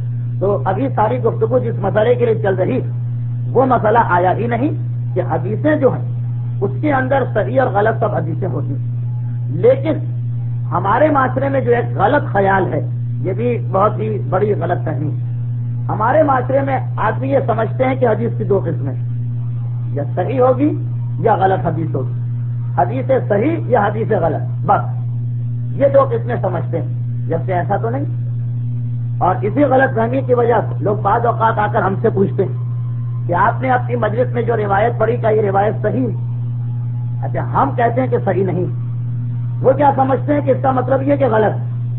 تو ابھی ساری گفتگو جس مسئلے کے لیے چل رہی وہ مسئلہ آیا ہی نہیں کہ حدیثیں جو ہیں اس کے اندر صحیح اور غلط سب حدیثیں ہوتی ہیں، لیکن ہمارے معاشرے میں جو ایک غلط خیال ہے، یہ بھی بہت ہی بڑی غلط فہمی ہے۔ ہمارے معاشرے میں آدمی یہ سمجھتے ہیں کہ حدیث کی دو قسمیں، یا صحیح ہوگی یا غلط حدیث ہوگی، حدیث صحیح یا حدیث غلط، بس یہ دو قسمیں سمجھتے ہیں، جبکہ ایسا تو نہیں۔ اور اسی غلط فہمی کی وجہ سے لوگ بعض اوقات آ کر ہم سے پوچھتے ہیں کہ آپ نے اپنی مجلس میں جو روایت پڑھی کیا یہ روایت صحیح؟ اچھا، ہم کہتے ہیں کہ صحیح نہیں، وہ کیا سمجھتے ہیں کہ اس کا مطلب یہ کہ غلط۔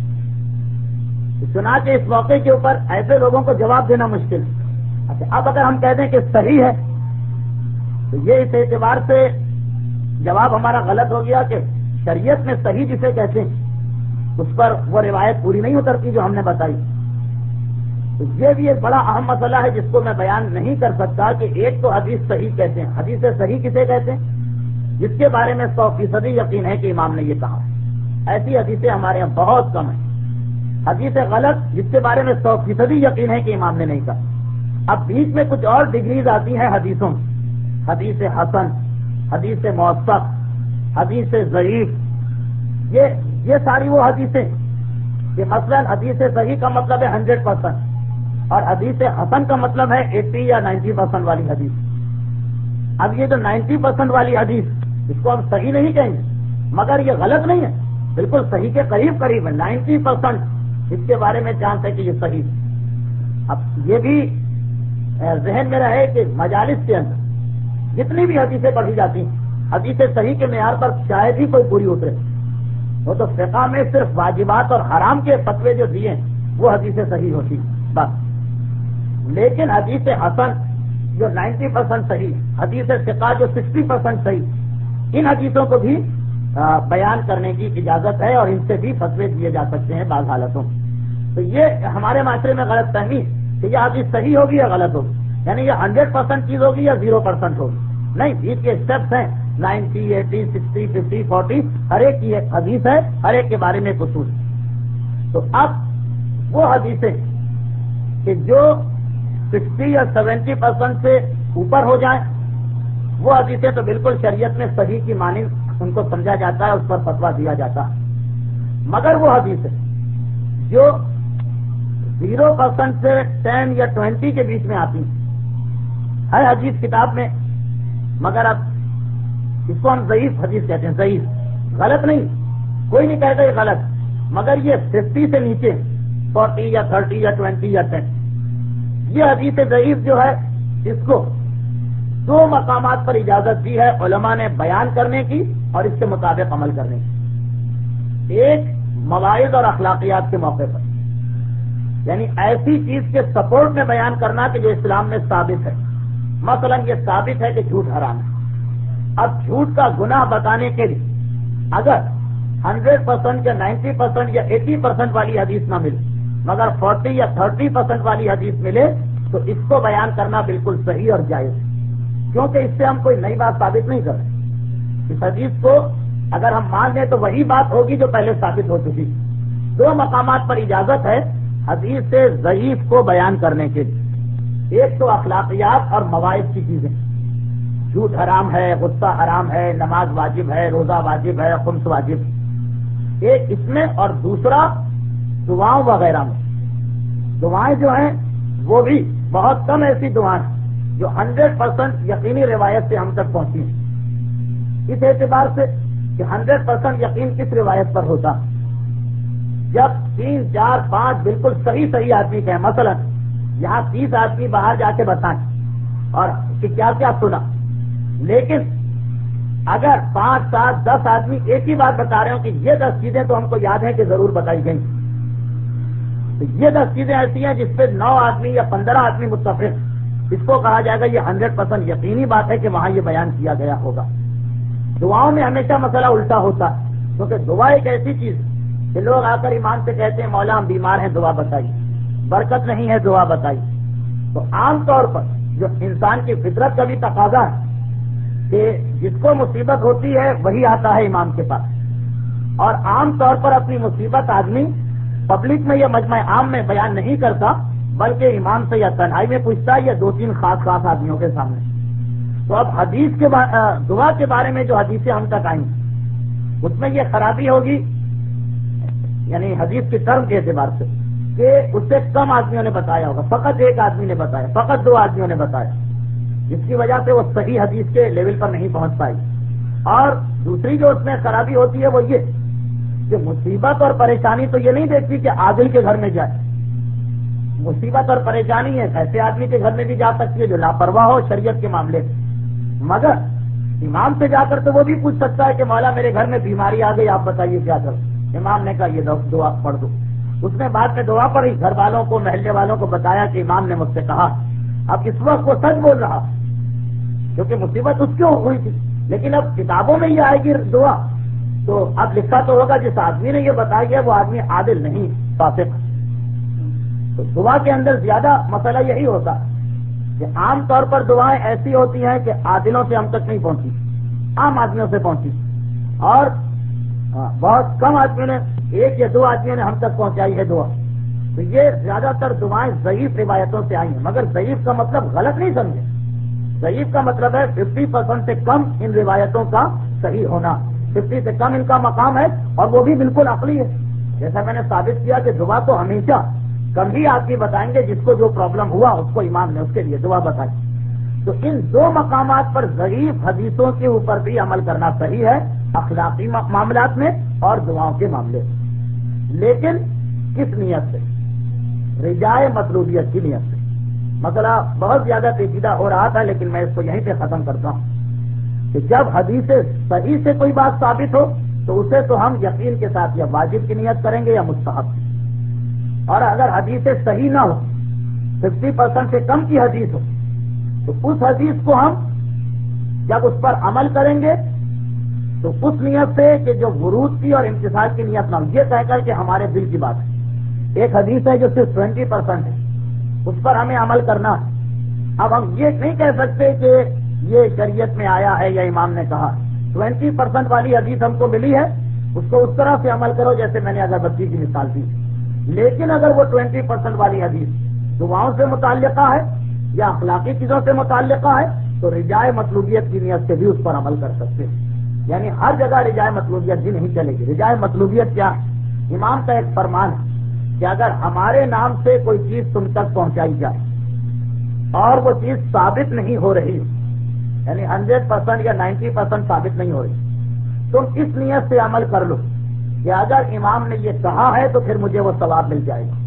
چنانچہ اس موقع کے اوپر ایسے لوگوں کو جواب دینا مشکل ہے۔ اچھا، اب اگر ہم کہتے ہیں کہ صحیح ہے تو یہ اس اعتبار سے جواب ہمارا غلط ہو گیا کہ شریعت میں صحیح جسے کہتے ہیں اس پر وہ روایت پوری نہیں اترتی جو ہم نے بتائی۔ تو یہ بھی ایک بڑا اہم مسئلہ ہے جس کو میں بیان نہیں کر سکتا کہ ایک تو حدیث صحیح کہتے ہیں، حدیث صحیح کسے کہتے ہیں؟ جس کے بارے میں سو فیصدی یقین ہے کہ امام نے یہ کہا۔ ایسی حدیثیں ہمارے یہاں بہت کم ہیں۔ حدیث غلط جس کے بارے میں سو فیصدی یقین ہے کہ امام نے نہیں کہا۔ اب بیچ میں کچھ اور ڈگریز آتی ہیں حدیثوں میں، حدیث حسن، حدیث موثق، حدیث ضعیف، یہ یہ ساری وہ حدیثیں کہ مثلا حدیث صحیح کا مطلب ہے ہنڈریڈ پرسینٹ اور حدیث حسن کا مطلب ہے ایٹی یا نائنٹی پرسینٹ والی حدیث۔ اب یہ جو نائنٹی پرسینٹ والی حدیث اس کو ہم صحیح نہیں کہیں گے، مگر یہ غلط نہیں ہے، بالکل صحیح کے قریب قریب ہے، نائنٹی پرسینٹ اس کے بارے میں چانس ہے کہ یہ صحیح ہے۔ اب یہ بھی ذہن میں رہے کہ مجالس کے اندر جتنی بھی حدیثیں پڑھی جاتی ہیں حدیث صحیح کے معیار پر شاید ہی کوئی پوری اترے، وہ تو فقہ میں صرف واجبات اور حرام کے فتوے جو دیے وہ حدیث صحیح ہوتی بس۔ لیکن حدیث حسن جو نائنٹی پرسینٹ صحیح، حدیث فقہ جو سکسٹی پرسینٹ صحیح، ان حدیثوں کو بھی بیان کرنے کی اجازت ہے اور ان سے بھی فتوے دیے جا سکتے ہیں بعض حالتوں میں۔ تو یہ ہمارے معاشرے میں غلط فہمی کہ یہ حدیث صحیح ہوگی یا غلط ہوگی، یعنی یہ ہنڈریڈ پرسینٹ چیز ہوگی یا زیرو پرسینٹ ہوگی، نہیں، بیچ کے اسٹیپس ہیں، ninety eighty sixty fifty forty, ہر ایک کی ایک حدیث ہے، ہر ایک کے بارے میں اصول۔ تو اب وہ حدیثیں کہ جو سکسٹی یا سیونٹی پرسینٹ سے اوپر ہو جائیں وہ حدیثیں تو بالکل شریعت میں صحیح کی مانند ان کو سمجھا جاتا ہے، اس پر فتویٰ دیا جاتا ہے۔ مگر وہ حدیثیں جو زیرو پرسینٹ سے ٹین یا ٹوینٹی کے بیچ میں آتی ہیں ہر حدیث کتاب میں، مگر اب اس کو ہم ضعیف حدیث کہتے ہیں، ضعیف، غلط نہیں، کوئی نہیں کہتا یہ غلط، مگر یہ ففٹی سے نیچے فورٹی یا تھرٹی یا ٹوینٹی یا ٹین، یہ حدیث ضعیف جو ہے اس کو دو مقامات پر اجازت دی ہے علماء نے بیان کرنے کی اور اس کے مطابق عمل کرنے کی۔ ایک مواعظ اور اخلاقیات کے موقع پر، یعنی ایسی چیز کے سپورٹ میں بیان کرنا کہ جو اسلام میں ثابت ہے، مثلا یہ ثابت ہے کہ جھوٹ حرام ہے۔ اب جھوٹ کا گناہ بتانے کے لیے اگر ہنڈریڈ پرسینٹ یا نائنٹی پرسینٹ یا ایٹی پرسینٹ والی حدیث نہ ملے مگر فورٹی یا تھرٹی پرسینٹ والی حدیث ملے تو اس کو بیان کرنا بالکل صحیح اور جائز ہے، کیونکہ اس سے ہم کوئی نئی بات ثابت نہیں کر رہے۔ اس حدیث کو اگر ہم مان لیں تو وہی بات ہوگی جو پہلے ثابت ہو چکی۔ دو مقامات پر اجازت ہے حدیث سے ضعیف کو بیان کرنے کے لیے، ایک تو اخلاقیات اور مواعظ کی چیزیں، جھوٹ حرام ہے، غصہ حرام ہے، نماز واجب ہے، روزہ واجب ہے، خمس واجب، ایک اس میں، اور دوسرا دعاؤں وغیرہ میں۔ دعائیں جو ہیں وہ بھی بہت کم ایسی دعائیں جو ہنڈریڈ پرسینٹ یقینی روایت سے ہم تک پہنچی ہیں، اس اعتبار سے کہ ہنڈریڈ پرسینٹ یقین کس روایت پر ہوتا، جب تین چار پانچ بالکل صحیح صحیح آدمی کہیں، مثلا یہاں تیس آدمی باہر جا کے بتائیں اور کہ کیا کیا سنا، لیکن اگر پانچ سات دس آدمی ایک ہی بات بتا رہے ہوں کہ یہ دس چیزیں تو ہم کو یاد ہیں کہ ضرور بتائی گئی، تو یہ دس چیزیں ایسی ہیں جس پہ نو آدمی یا پندرہ آدمی متفق، اس کو کہا جائے گا یہ ہنڈریڈ پرسینٹ یقینی بات ہے کہ وہاں یہ بیان کیا گیا ہوگا۔ دعاؤں میں ہمیشہ مسئلہ الٹا ہوتا ہے، کیونکہ دعا ایک ایسی چیز کہ لوگ آ کر امام سے کہتے ہیں مولا ہم بیمار ہیں دعا بتائیے، برکت نہیں ہے دعا بتائیے، تو عام طور پر جو انسان کی فطرت کا بھی تقاضا ہے کہ جس کو مصیبت ہوتی ہے وہی آتا ہے امام کے پاس، اور عام طور پر اپنی مصیبت آدمی پبلک میں یا مجمع عام میں بیان نہیں کرتا، بلکہ امام سے یا تنہائی میں پوچھتا ہے یا دو تین خاص خاص آدمیوں کے سامنے۔ تو اب حدیث کے دعا کے بارے میں جو حدیثیں ہم تک آئیں اس میں یہ خرابی ہوگی یعنی حدیث کی ٹرم کے اعتبار سے کہ اس سے کم آدمیوں نے بتایا ہوگا، فقط ایک آدمی نے بتایا، فقط دو آدمیوں نے بتایا، جس کی وجہ سے وہ صحیح حدیث کے لیول پر نہیں پہنچ پائی۔ اور دوسری جو اس میں خرابی ہوتی ہے وہ یہ کہ مصیبت اور پریشانی تو یہ نہیں دیکھتی کہ عادل کے گھر میں جائے، مصیبت اور پریشانی ہے ایسے آدمی کے گھر میں بھی جا سکتی ہے جو لاپرواہ ہو شریعت کے معاملے میں، مگر امام سے جا کر تو وہ بھی پوچھ سکتا ہے کہ مولا میرے گھر میں بیماری آ گئی، آپ بتائیے کیا کروں۔ امام نے کہا یہ دعا پڑھ دو، اس نے بعد میں دعا پڑھی، گھر والوں کو محلے والوں کو بتایا کہ امام نے مجھ سے کہا۔ اب اس وقت وہ سچ بول رہا کیونکہ مصیبت اس کیوں ہوئی تھی، لیکن اب کتابوں میں یہ آئے گی دعا تو اب لکھا تو ہوگا جس آدمی نے یہ بتایا گیا وہ آدمی عادل نہیں، فاسق۔ تو دعا کے اندر زیادہ مسئلہ یہی ہوتا ہے کہ عام طور پر دعائیں ایسی ہوتی ہیں کہ عادلوں سے ہم تک نہیں پہنچی، عام آدمیوں سے پہنچی، اور بہت کم آدمیوں نے، ایک یا دو آدمیوں نے ہم تک پہنچائی ہے دعا۔ تو یہ زیادہ تر دعائیں ضعیف روایتوں سے آئی ہیں، مگر ضعیف کا مطلب غلط نہیں سمجھے، ضعیف کا مطلب ہے ففٹی پرسینٹ سے کم ان روایتوں کا صحیح ہونا، ففٹی سے کم ان کا مقام ہے، اور وہ بھی بالکل عقلی ہے۔ جیسا میں نے ثابت کیا کہ دعا تو ہمیشہ کم ہی آدمی بتائیں گے، جس کو جو پرابلم ہوا اس کو امام نے اس کے لیے دعا بتائی۔ تو ان دو مقامات پر ضعیف حدیثوں کے اوپر بھی عمل کرنا صحیح ہے، اخلاقی معاملات میں اور دعاؤں کے معاملے میں، لیکن کس نیت سے؟ رجائے مطلوبیت کی نیت سے۔ مسئلہ بہت زیادہ پیچیدہ ہو رہا تھا لیکن میں اس کو یہیں پہ ختم کرتا ہوں کہ جب حدیث صحیح سے کوئی بات ثابت ہو تو اسے تو ہم یقین کے ساتھ یا واجب کی نیت کریں گے یا مستحب، اور اگر حدیث صحیح نہ ہو، ففٹی پرسینٹ سے کم کی حدیث ہو، تو اس حدیث کو ہم جب اس پر عمل کریں گے تو اس نیت سے کہ جو ورود کی اور امتثال کی نیت نہ ہو، یہ کہہ کر کہ ہمارے دل کی بات ہے۔ ایک حدیث ہے جو صرف ٹوینٹی پرسینٹ ہے، اس پر ہمیں عمل کرنا ہے۔ اب ہم یہ نہیں کہہ سکتے کہ یہ شریعت میں آیا ہے یا امام نے کہا، ٹوینٹی پرسینٹ والی حدیث ہم کو ملی ہے، اس کو اس طرح سے عمل کرو جیسے میں نے اگربتی کی مثال دی۔ لیکن اگر وہ ٹوینٹی پرسینٹ والی حدیث دعاؤں سے متعلقہ ہے یا اخلاقی چیزوں سے متعلقہ ہے تو رجائے مطلوبیت کی نیت سے بھی اس پر عمل کر سکتے ہیں۔ یعنی ہر جگہ رجائے مطلوبیت بھی نہیں چلے گی۔ رجائے مطلوبیت کیا ہے؟ امام کا ایک فرمان ہے کہ اگر ہمارے نام سے کوئی چیز تم تک پہنچائی جائے اور وہ چیز ثابت نہیں ہو رہی، یعنی ہنڈریڈ پرسینٹ یا نائنٹی پرسینٹ ثابت نہیں ہو رہی، تم اس نیت سے عمل کر لو کہ اگر امام نے یہ کہا ہے تو پھر مجھے وہ ثواب مل جائے گا۔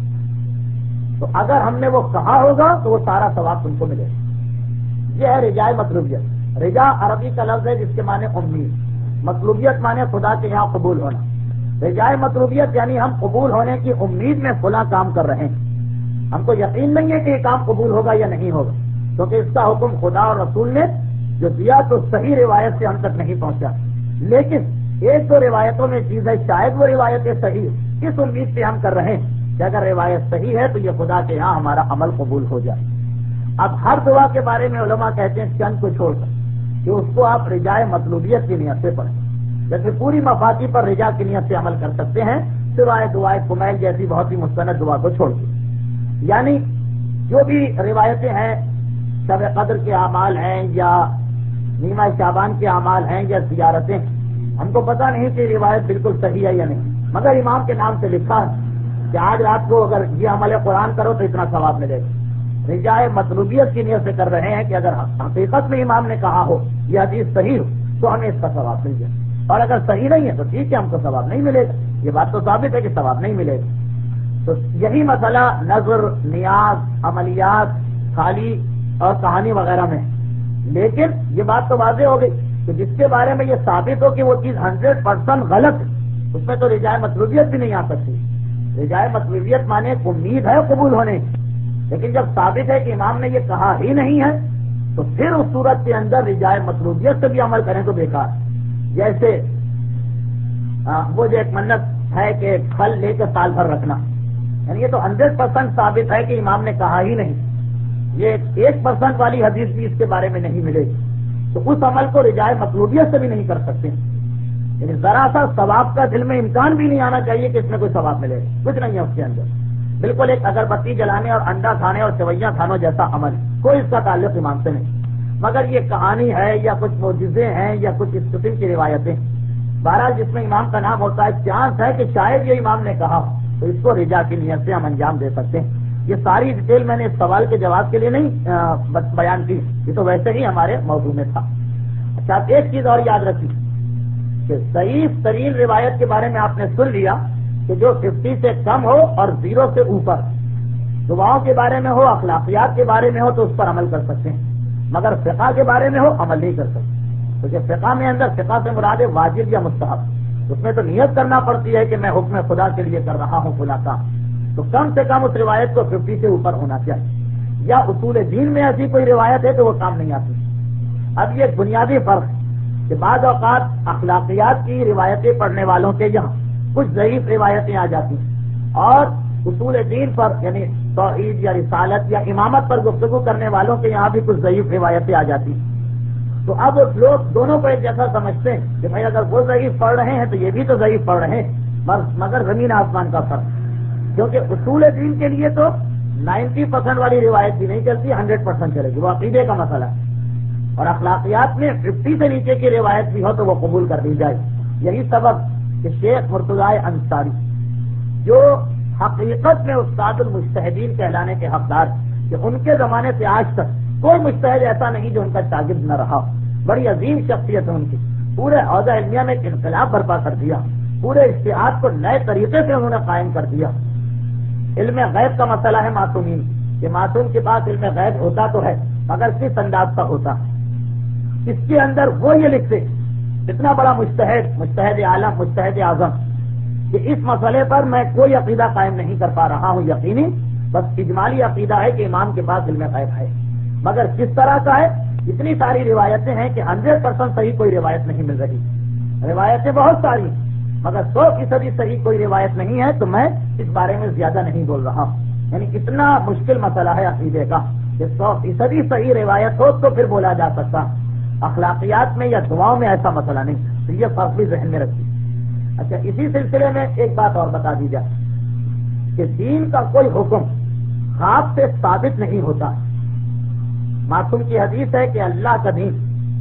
تو اگر ہم نے وہ کہا ہوگا تو وہ سارا ثواب تم کو ملے گا۔ یہ ہے رجائے مطلوبیت۔ رجا عربی کا لفظ ہے جس کے معنی امید، مطلوبیت معنی خدا کے یہاں قبول ہونا۔ رجائے مطلوبیت یعنی ہم قبول ہونے کی امید میں فلاں کام کر رہے ہیں، ہم کو یقین نہیں ہے کہ یہ کام قبول ہوگا یا نہیں ہوگا، کیونکہ اس کا حکم خدا اور رسول نے جو دیا تو صحیح روایت سے ہم تک نہیں پہنچا، لیکن ایک دو روایتوں میں چیز ہے شاید وہ روایتیں صحیح، اس امید سے ہم کر رہے ہیں کہ اگر روایت صحیح ہے تو یہ خدا کے یہاں ہمارا عمل قبول ہو جائے۔ اب ہر دعا کے بارے میں علماء کہتے ہیں چند کو چھوڑ کر کہ اس کو آپ رجائے مطلوبیت کی نیت سے پڑھیں، جیسے پوری مفاتی پر رجا کی نیت سے عمل کر سکتے ہیں سوائے دعائے کمیل جیسی بہت ہی مستند دعا کو چھوڑ کے۔ یعنی جو بھی روایتیں ہیں، شب قدر کے اعمال ہیں یا نیمہ شعبان کے اعمال ہیں یا زیارتیں، ہم کو پتہ نہیں کہ روایت بالکل صحیح ہے یا نہیں، مگر امام کے نام سے لکھا ہے کہ آج رات کو اگر یہ عمل قرآن کرو تو اتنا ثواب ملے گا۔ رجائے مطلوبیت کی نیت سے کر رہے ہیں کہ اگر حقیقت میں امام نے کہا ہو یہ حدیث صحیح ہو تو ہمیں اس کا ثواب مل جائے، اور اگر صحیح نہیں ہے تو ٹھیک ہے ہم کو ثواب نہیں ملے گا۔ یہ بات تو ثابت ہے کہ ثواب نہیں ملے گا۔ تو یہی مسئلہ نظر، نیاز، عملیات، خالی اور کہانی وغیرہ میں، لیکن یہ بات تو واضح ہو گئی کہ جس کے بارے میں یہ ثابت ہو کہ وہ چیز ہنڈریڈ پرسینٹ غلط ہے اس میں تو رجائے مطلوبیت بھی نہیں آ سکتی۔ رجائے مطلوبیت مانے امید ہے قبول ہونے کی، لیکن جب ثابت ہے کہ امام نے یہ کہا ہی نہیں ہے تو پھر اس صورت کے اندر رجائے مطلوبیت سے بھی عمل کریں تو بیکار۔ جیسے وہ جو ایک منت ہے کہ پھل لے کے سال بھر رکھنا، یعنی یہ تو ہنڈریڈ پرسینٹ ثابت ہے کہ امام نے کہا ہی نہیں، یہ ایک پرسینٹ والی حدیث بھی اس کے بارے میں نہیں ملے گی، تو اس عمل کو رجائے مطلوبیت سے بھی نہیں کر سکتے۔ یعنی ذرا سا ثواب کا دل میں امکان بھی نہیں آنا چاہیے کہ اس میں کوئی ثواب ملے، کچھ نہیں ہے اس کے اندر، بالکل ایک اگربتی جلانے اور انڈا کھانے اور سوئیاں کھانوں جیسا عمل، کوئی اس کا تعلق امام سے نہیں، مگر یہ کہانی ہے یا کچھ معجزے ہیں یا کچھ اس قسم کی روایتیں۔ بہرحال جس میں امام کا نام ہوتا ہے چانس ہے کہ شاید یہ امام نے کہا تو اس کو رجا کی نیت سے ہم انجام دے سکتے ہیں. یہ ساری ڈیٹیل میں نے اس سوال کے جواب کے لیے نہیں بیان کی, یہ تو ویسے ہی ہمارے موضوع میں تھا. اچھا ایک چیز اور یاد رکھیے کہ ضعیف ترین روایت کے بارے میں آپ نے سن لیا کہ جو ففٹی سے کم ہو اور زیرو سے اوپر, دعاؤں کے بارے میں ہو, اخلاقیات کے بارے میں ہو تو اس پر عمل کر سکتے ہیں, مگر فقہ کے بارے میں ہو عمل نہیں کر سکتے. کیونکہ فقہ میں اندر فقہ سے مراد واجب یا مستحب, اس میں تو نیت کرنا پڑتی ہے کہ میں حکم خدا کے لیے کر رہا ہوں فلاں کام, تو کم سے کم اس روایت کو ففٹی سے اوپر ہونا چاہیے. یا اصول دین میں ایسی کوئی روایت ہے تو وہ کام نہیں آتی. اب یہ ایک بنیادی فرق ہے کہ بعض اوقات اخلاقیات کی روایتیں پڑھنے والوں کے یہاں کچھ ضعیف روایتیں آ جاتی ہیں, اور اصول دین پر یعنی توحید یا رسالت یا امامت پر گفتگو کرنے والوں کے یہاں بھی کچھ ضعیف روایتیں آ جاتی ہیں. تو اب لوگ دونوں کو ایک جیسا سمجھتے ہیں کہ بھائی اگر وہ ضعیف پڑھ رہے ہیں تو یہ بھی تو ضعیف پڑھ رہے ہیں, مگر زمین آسمان کا فرق. کیونکہ اصول دین کے لیے تو نائنٹی پرسینٹ والی روایت بھی نہیں چلتی, ہنڈریڈ پرسینٹ چلے گی, وہ عقیدے کا مسئلہ ہے. اور اخلاقیات میں ففٹی سے نیچے کی روایت بھی ہو تو وہ قبول کر دی جائے. یہی سبب کہ شیخ مرتضی انصاری جو حقیقت میں استاد المجتہدین کہلانے کے حقدار, کہ ان کے زمانے سے آج تک کوئی مجتہد ایسا نہیں جو ان کا شاگرد نہ رہا, بڑی عظیم شخصیت ہے ان کی, پورے عہدہ علمیہ میں ایک انقلاب برپا کر دیا, پورے اجتہاد کو نئے طریقے سے انہوں نے قائم کر دیا. علم غیب کا مسئلہ ہے معصومین, کہ معصوم کے پاس علم غیب ہوتا تو ہے مگر کس انداز کا ہوتا. اس کے اندر وہ یہ لکھتے, اتنا بڑا مجتہد, مجتہد عالم, مجتہد اعظم, کہ اس مسئلے پر میں کوئی عقیدہ قائم نہیں کر پا رہا ہوں یقینی, بس اجمالی عقیدہ ہے کہ امام کے پاس علم غیب ہے, مگر کس طرح کا ہے. اتنی ساری روایتیں ہیں کہ ہنڈریڈ پرسینٹ صحیح کوئی روایت نہیں مل رہی. روایتیں بہت ساری مگر سو فیصدی صحیح کوئی روایت نہیں ہے, تو میں اس بارے میں زیادہ نہیں بول رہا ہوں. یعنی اتنا مشکل مسئلہ ہے عقیدے کا کہ سو فیصدی صحیح روایت ہو تو پھر بولا جا سکتا. اخلاقیات میں یا دعاؤں میں ایسا مسئلہ نہیں, تو یہ فرق بھی ذہن میں رکھیے. اچھا اسی سلسلے میں ایک بات اور بتا دی جائے کہ دین کا کوئی حکم خواب سے ثابت نہیں ہوتا. معصوم کی حدیث ہے کہ اللہ کا دین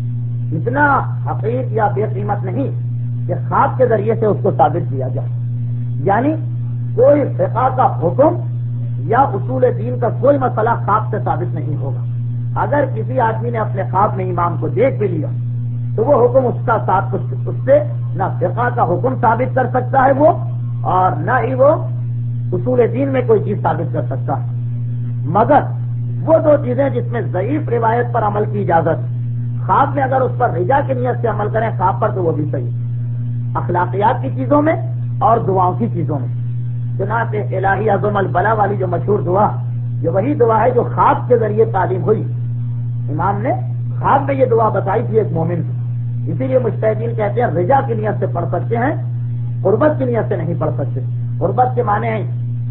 اتنا حقیر یا بے قیمت نہیں کہ خواب کے ذریعے سے اس کو ثابت کیا جائے. یعنی کوئی فقہ کا حکم یا اصول دین کا کوئی مسئلہ خواب سے ثابت نہیں ہوگا. اگر کسی آدمی نے اپنے خواب میں امام کو دیکھ بھی لیا تو وہ حکم اس کا ساتھ اس سے نہ فقہ کا حکم ثابت کر سکتا ہے وہ, اور نہ ہی وہ اصول دین میں کوئی چیز ثابت کر سکتا ہے. مگر وہ دو چیزیں جس میں ضعیف روایت پر عمل کی اجازت, خواب میں اگر اس پر رجا کی نیت سے عمل کریں خواب پر تو وہ بھی صحیح. اخلاقیات کی چیزوں میں اور دعاؤں کی چیزوں میں, چنانچہ الہی عظم البلا والی جو مشہور دعا, یہ وہی دعا ہے جو خواب کے ذریعے تعلیم ہوئی. امام نے خواب میں یہ دعا بتائی تھی ایک مومن کو, اسی لیے مجتہدین کہتے ہیں رجا کی نیت سے پڑھ سکتے ہیں, قربت کی نیت سے نہیں پڑھ سکتے. قربت کے معنی ہیں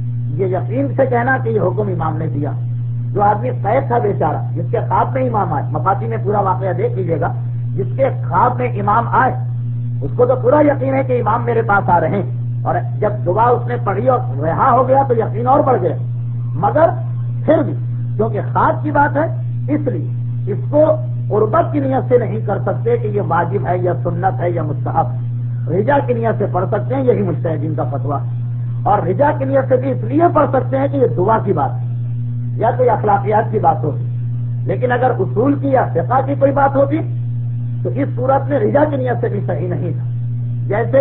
یہ یقین سے کہنا کہ یہ حکم امام نے دیا. جو آدمی قید تھا بیچارہ, جس کے خواب میں امام آئے, مفاتی میں پورا واقعہ دیکھ لیجیے گا, جس کے خواب میں امام آئے اس کو تو پورا یقین ہے کہ امام میرے پاس آ رہے ہیں, اور جب دعا اس نے پڑھی اور رہا ہو گیا تو یقین اور بڑھ گیا. مگر پھر بھی کیونکہ خواب کی بات ہے اس لیے اس کو قربت کی نیت سے نہیں کر سکتے کہ یہ واجب ہے یا سنت ہے یا مستحب. رجا کی نیت سے پڑھ سکتے ہیں, یہی مجتہدین کا فتویٰ. اور رجا کی نیت سے بھی اس لیے پڑھ سکتے ہیں کہ یہ دعا کی بات ہے یا کوئی اخلاقیات کی بات ہوتی. لیکن اگر اصول کی یا فقہ کی کوئی بات ہوتی تو اس صورت میں رجا کی نیت سے بھی صحیح نہیں تھا. جیسے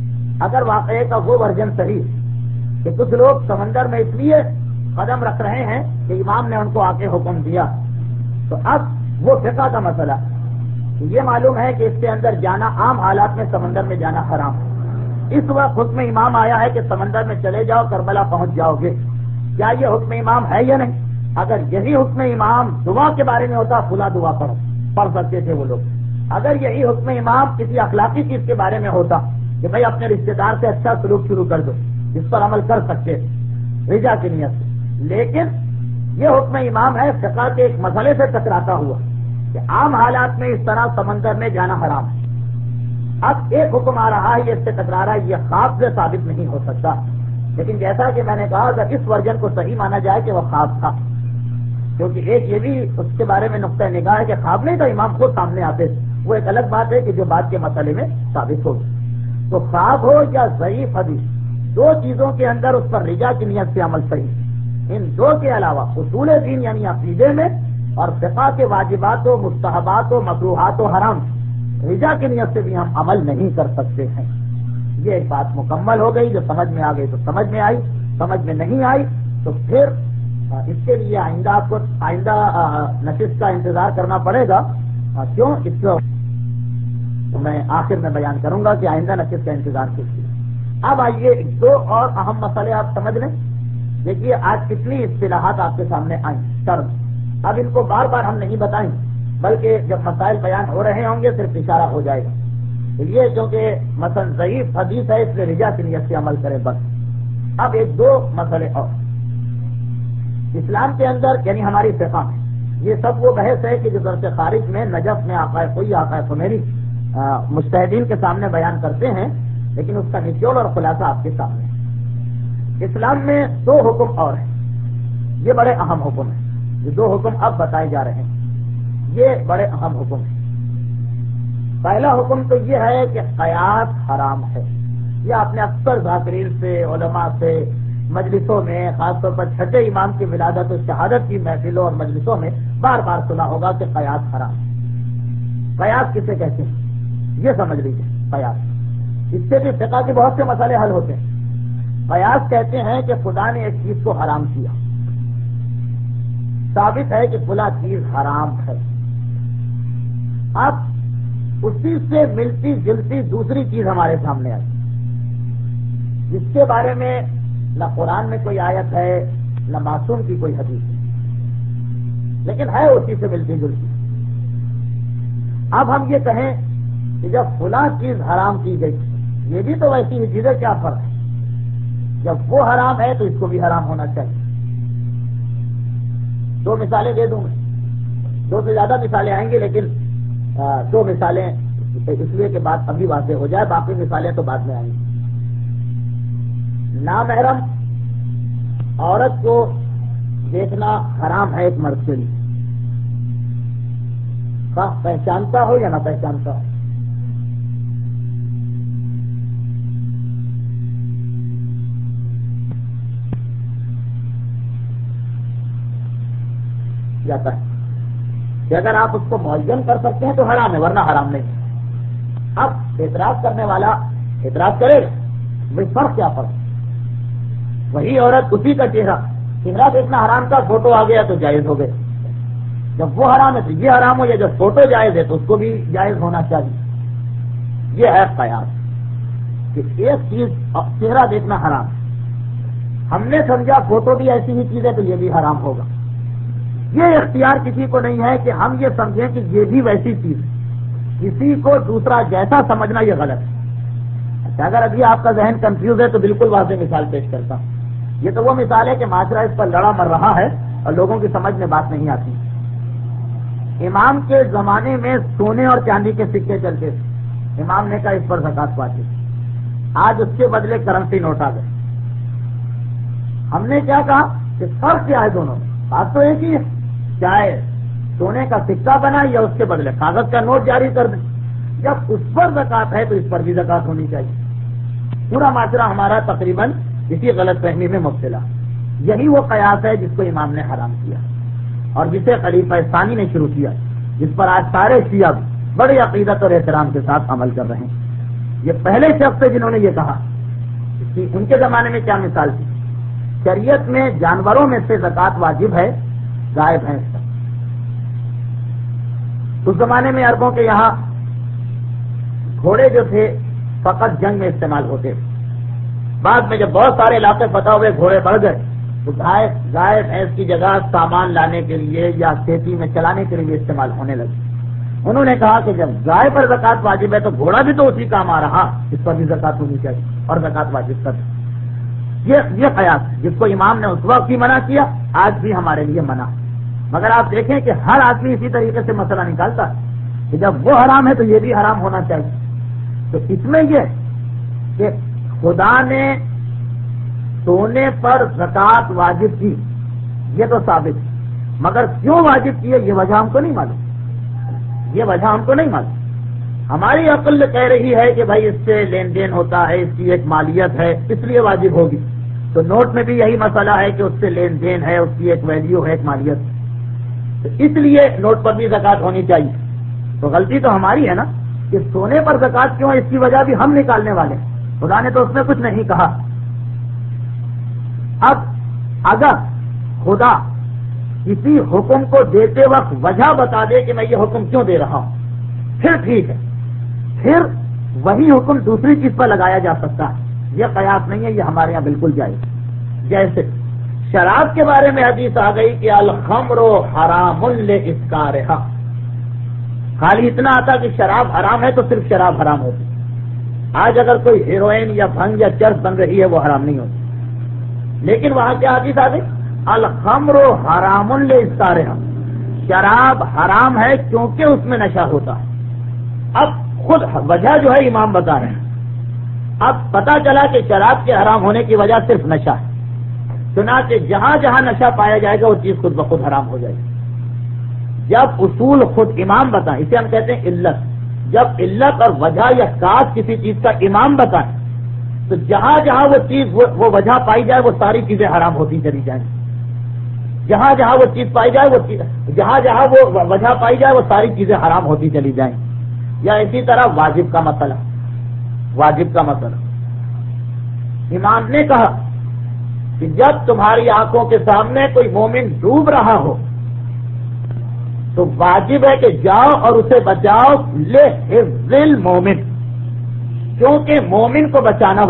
اگر واقعے کا وہ ورژن صحیح کہ کچھ لوگ سمندر میں اس لیے قدم رکھ رہے ہیں کہ امام نے ان کو آ کے حکم دیا, تو اب وہ فقہ کا مسئلہ یہ معلوم ہے کہ اس کے اندر جانا عام حالات میں سمندر میں جانا حرام. اس وقت حکم امام آیا ہے کہ سمندر میں چلے جاؤ, کربلا پہنچ جاؤ گے. کیا یہ حکم امام ہے یا نہیں؟ اگر یہی حکم امام دعا کے بارے میں ہوتا فلاں دعا پڑھو, پڑھ سکتے تھے وہ لوگ. اگر یہی حکم امام کسی اخلاقی چیز کے بارے میں ہوتا کہ بھائی اپنے رشتے دار سے اچھا سلوک شروع کر دو, اس پر عمل کر سکتے رجا کی نیت سے. لیکن یہ حکم امام ہے فقہ کے ایک مسئلے سے ٹکراتا ہوا کہ عام حالات میں اس طرح سمندر میں جانا حرام ہے. اب ایک حکم آ رہا ہے, یہ اس سے ٹکرا رہا ہے, یہ خواب سے ثابت نہیں ہو سکتا. لیکن جیسا کہ میں نے کہا اگر اس ورژن کو صحیح مانا جائے کہ وہ خواب تھا, کیونکہ ایک یہ بھی اس کے بارے میں نقطہ نگاہ ہے کہ خواب نہیں تھا, امام خود سامنے آتے, وہ ایک الگ بات ہے کہ جو بات کے مسئلے میں ثابت ہوگی. تو خواب ہو یا ضعیف حدیث، دو چیزوں کے اندر اس پر رجا کی نیت سے عمل صحیح، ان دو کے علاوہ اصول دین یعنی عقیدے میں اور فقہ کے واجبات و مستحبات و مکروہات و حرام رجا کی نیت سے بھی ہم عمل نہیں کر سکتے ہیں۔ یہ ایک بات مکمل ہو گئی، جو سمجھ میں آ گئی تو سمجھ میں آئی، سمجھ میں نہیں آئی تو پھر اس کے لیے آئندہ آپ کو آئندہ نشست کا انتظار کرنا پڑے گا۔ کیوں؟ اس کو میں آخر میں بیان کروں گا کہ آئندہ نشست کا انتظار کس لیے۔ اب آئیے دو اور اہم مسئلے آپ سمجھ لیں۔ دیکھیے آج کتنی اصطلاحات آپ کے سامنے آئیں ٹرم، اب ان کو بار بار ہم نہیں بتائیں بلکہ جب مسائل بیان ہو رہے ہوں گے صرف اشارہ ہو جائے گا۔ یہ کیونکہ مثلا ضعیف حدیث ہے اس لیے رجا کی نیت سے عمل کرے بس۔ اب ایک دو مسئلے اور اسلام کے اندر یعنی ہماری فقہ میں یہ سب وہ بحث ہے کہ جو درس خارج میں نجف میں آقائے کوئی آقائے خمیری مجتہدین کے سامنے بیان کرتے ہیں، لیکن اس کا نچوڑ اور خلاصہ آپ کے سامنے ہے۔ اسلام میں دو حکم اور ہیں، یہ بڑے اہم حکم ہیں۔ یہ دو حکم اب بتائے جا رہے ہیں، یہ بڑے اہم حکم ہیں۔ پہلا حکم تو یہ ہے کہ قیاس حرام ہے۔ یہ آپ نے اکثر ذاکرین سے علماء سے مجلسوں میں خاص طور پر چھٹے امام کی ولادت و شہادت کی محفلوں اور مجلسوں میں بار بار سنا ہوگا کہ قیاس حرام ہے۔ قیاس کسے کہتے ہیں یہ سمجھ لیجیے۔ قیاس اس سے بھی فقہ کے بہت سے مسئلے حل ہوتے ہیں۔ قیاس کہتے ہیں کہ خدا نے ایک چیز کو حرام کیا، ثابت ہے کہ فلاں چیز حرام ہے، اب اسی سے ملتی جلتی دوسری چیز ہمارے سامنے آئی جس کے بارے میں نہ قرآن میں کوئی آیت ہے نہ معصوم کی کوئی حدیث ہے، لیکن ہے اسی سے ملتی جلتی۔ اب ہم یہ کہیں کہ جب فلاں چیز حرام کی گئی، یہ بھی تو ویسی ہی چیزیں، کیا فرق ہے؟ جب وہ حرام ہے تو اس کو بھی حرام ہونا چاہیے۔ دو مثالیں دے دوں میں، دو سے زیادہ مثالیں آئیں گی لیکن دو مثالیں اس لیے کہ بات ابھی واضح ہو جائے، باقی مثالیں تو بعد میں آئیں گی۔ نامحرم عورت کو دیکھنا حرام ہے ایک مرد کے لیے، خواہ پہچانتا ہو یا نہ پہچانتا ہو۔ جاتا ہے کہ اگر آپ اس کو معین کر سکتے ہیں تو حرام ہے، ورنہ حرام نہیں۔ اب اعتراض کرنے والا اعتراض کرے گا، بھائی فرق کیا فرق؟ وہی عورت اسی کا چہرہ چہرہ دیکھنا حرام تھا، فوٹو آ گیا تو جائز ہو گئے۔ جب وہ حرام ہے تو یہ حرام ہو، یا جب فوٹو جائز ہے تو اس کو بھی جائز ہونا چاہیے۔ یہ ہے قیاس کہ ایک چیز چہرہ دیکھنا حرام ہے، ہم نے سمجھا فوٹو بھی ایسی ہی چیز ہے تو یہ بھی حرام ہوگا۔ یہ اختیار کسی کو نہیں ہے کہ ہم یہ سمجھیں کہ یہ بھی ویسی چیز ہے، کسی کو دوسرا جیسا سمجھنا یہ غلط ہے۔ اچھا اگر ابھی آپ کا ذہن کنفیوز ہے تو بالکل واضح مثال پیش کرتا ہوں۔ یہ تو وہ مثال ہے کہ معاشرہ اس پر لڑا مر رہا ہے اور لوگوں کی سمجھ میں بات نہیں آتی۔ امام کے زمانے میں سونے اور چاندی کے سکے چلتے تھے، امام نے کہا اس پر زکات واجب، آج اس کے بدلے کرنسی نوٹ آ گئے۔ ہم نے کیا کہا کہ فرق کیا ہے دونوں میں؟ بات تو ایک ہی ہے، چاہے سونے کا سکہ بنا یا اس کے بدلے کاغذ کا نوٹ جاری کر دیں، جب اس پر زکات ہے تو اس پر بھی زکات ہونی چاہیے۔ پورا معاشرہ ہمارا تقریباً اسی غلط فہمی میں مبتلا۔ یہی وہ قیاس ہے جس کو امام نے حرام کیا اور جسے خلیفہ ثانی نے شروع کیا، جس پر آج سارے شیعہ بڑی عقیدت اور احترام کے ساتھ عمل کر رہے ہیں۔ یہ پہلے شخص تھے جنہوں نے یہ کہا۔ ان کے زمانے میں کیا مثال تھی؟ شریعت میں جانوروں میں سے زکات واجب ہے گائے بھینس کا۔ اس زمانے میں عربوں کے یہاں گھوڑے جو تھے فقط جنگ میں استعمال ہوتے تھے، بعد میں جب بہت سارے علاقے فتح ہوئے گھوڑے بڑھ گئے تو گائے گائے بھینس کی جگہ سامان لانے کے لیے یا کھیتی میں چلانے کے لیے استعمال ہونے لگے۔ انہوں نے کہا کہ جب گائے پر زکات واجب ہے تو گھوڑا بھی تو اسی کام آ رہا، اس پر بھی زکات ہونی چاہیے اور زکات واجب کر۔ یہ یہ قیاس ہے جس کو امام نے اس وقت بھی منع کیا، آج بھی ہمارے لیے منع ہے۔ مگر آپ دیکھیں کہ ہر آدمی اسی طریقے سے مسئلہ نکالتا ہے کہ جب وہ حرام ہے تو یہ بھی حرام ہونا چاہیے۔ تو اس میں یہ کہ خدا نے سونے پر زکات واجب کی یہ تو ثابت ہے، مگر کیوں واجب کی ہے یہ وجہ ہم کو نہیں معلوم، یہ وجہ ہم کو نہیں معلوم۔ ہماری عقل کہہ رہی ہے کہ بھائی اس سے لین دین ہوتا ہے، اس کی ایک مالیت ہے، اس لیے واجب ہوگی، تو نوٹ میں بھی یہی مسئلہ ہے کہ اس سے لین دین ہے، اس کی ایک ویلیو ہے، ایک مالیت، تو اس لیے نوٹ پر بھی زکوٰۃ ہونی چاہیے۔ تو غلطی تو ہماری ہے نا کہ سونے پر زکوٰۃ کیوں ہے، اس کی وجہ بھی ہم نکالنے والے ہیں، خدا نے تو اس میں کچھ نہیں کہا۔ اب اگر خدا کسی حکم کو دیتے وقت وجہ بتا دے کہ میں یہ حکم کیوں دے رہا ہوں، پھر ٹھیک ہے، پھر وہی حکم دوسری چیز پر لگایا جا سکتا ہے، یہ قیاس نہیں ہے، یہ ہمارے یہاں بالکل جائز۔ جیسے شراب کے بارے میں حدیث آ گئی کہ الخمر حرام لاسکارھا، خالی اتنا آتا کہ شراب حرام ہے تو صرف شراب حرام ہوتی۔ آج اگر کوئی ہیروئن یا بھنگ یا چرس بن رہی ہے وہ حرام نہیں ہوتی، لیکن وہاں کیا حدیث آ گئی الخمر حرام لاسکارھا، شراب حرام ہے کیونکہ اس میں نشہ ہوتا ہے۔ اب خود وجہ جو ہے امام بتا رہے ہیں، اب پتا چلا کہ شراب کے حرام ہونے کی وجہ صرف نشہ ہے، چنانچہ جہاں جہاں نشہ پایا جائے گا وہ چیز خود بخود حرام ہو جائے گی۔ جب اصول خود امام بتائیں، اسے ہم کہتے ہیں علت، جب علت اور وجہ یا کاس کسی چیز کا امام بتائیں تو جہاں جہاں وہ چیز وہ وجہ پائی جائے وہ ساری چیزیں حرام ہوتی چلی جائیں، جہاں جہاں وہ چیز پائی جائے وہ جہاں جہاں وہ وجہ پائی جائے وہ ساری چیزیں حرام ہوتی چلی جائیں۔ یا اسی طرح واجب کا مسئلہ، واجب کا مسئلہ امام نے کہا کہ جب تمہاری آنکھوں کے سامنے کوئی مومن ڈوب رہا ہو تو واجب ہے کہ جاؤ اور اسے بچاؤ، لے حفظ المومن، کیونکہ مومن کو بچانا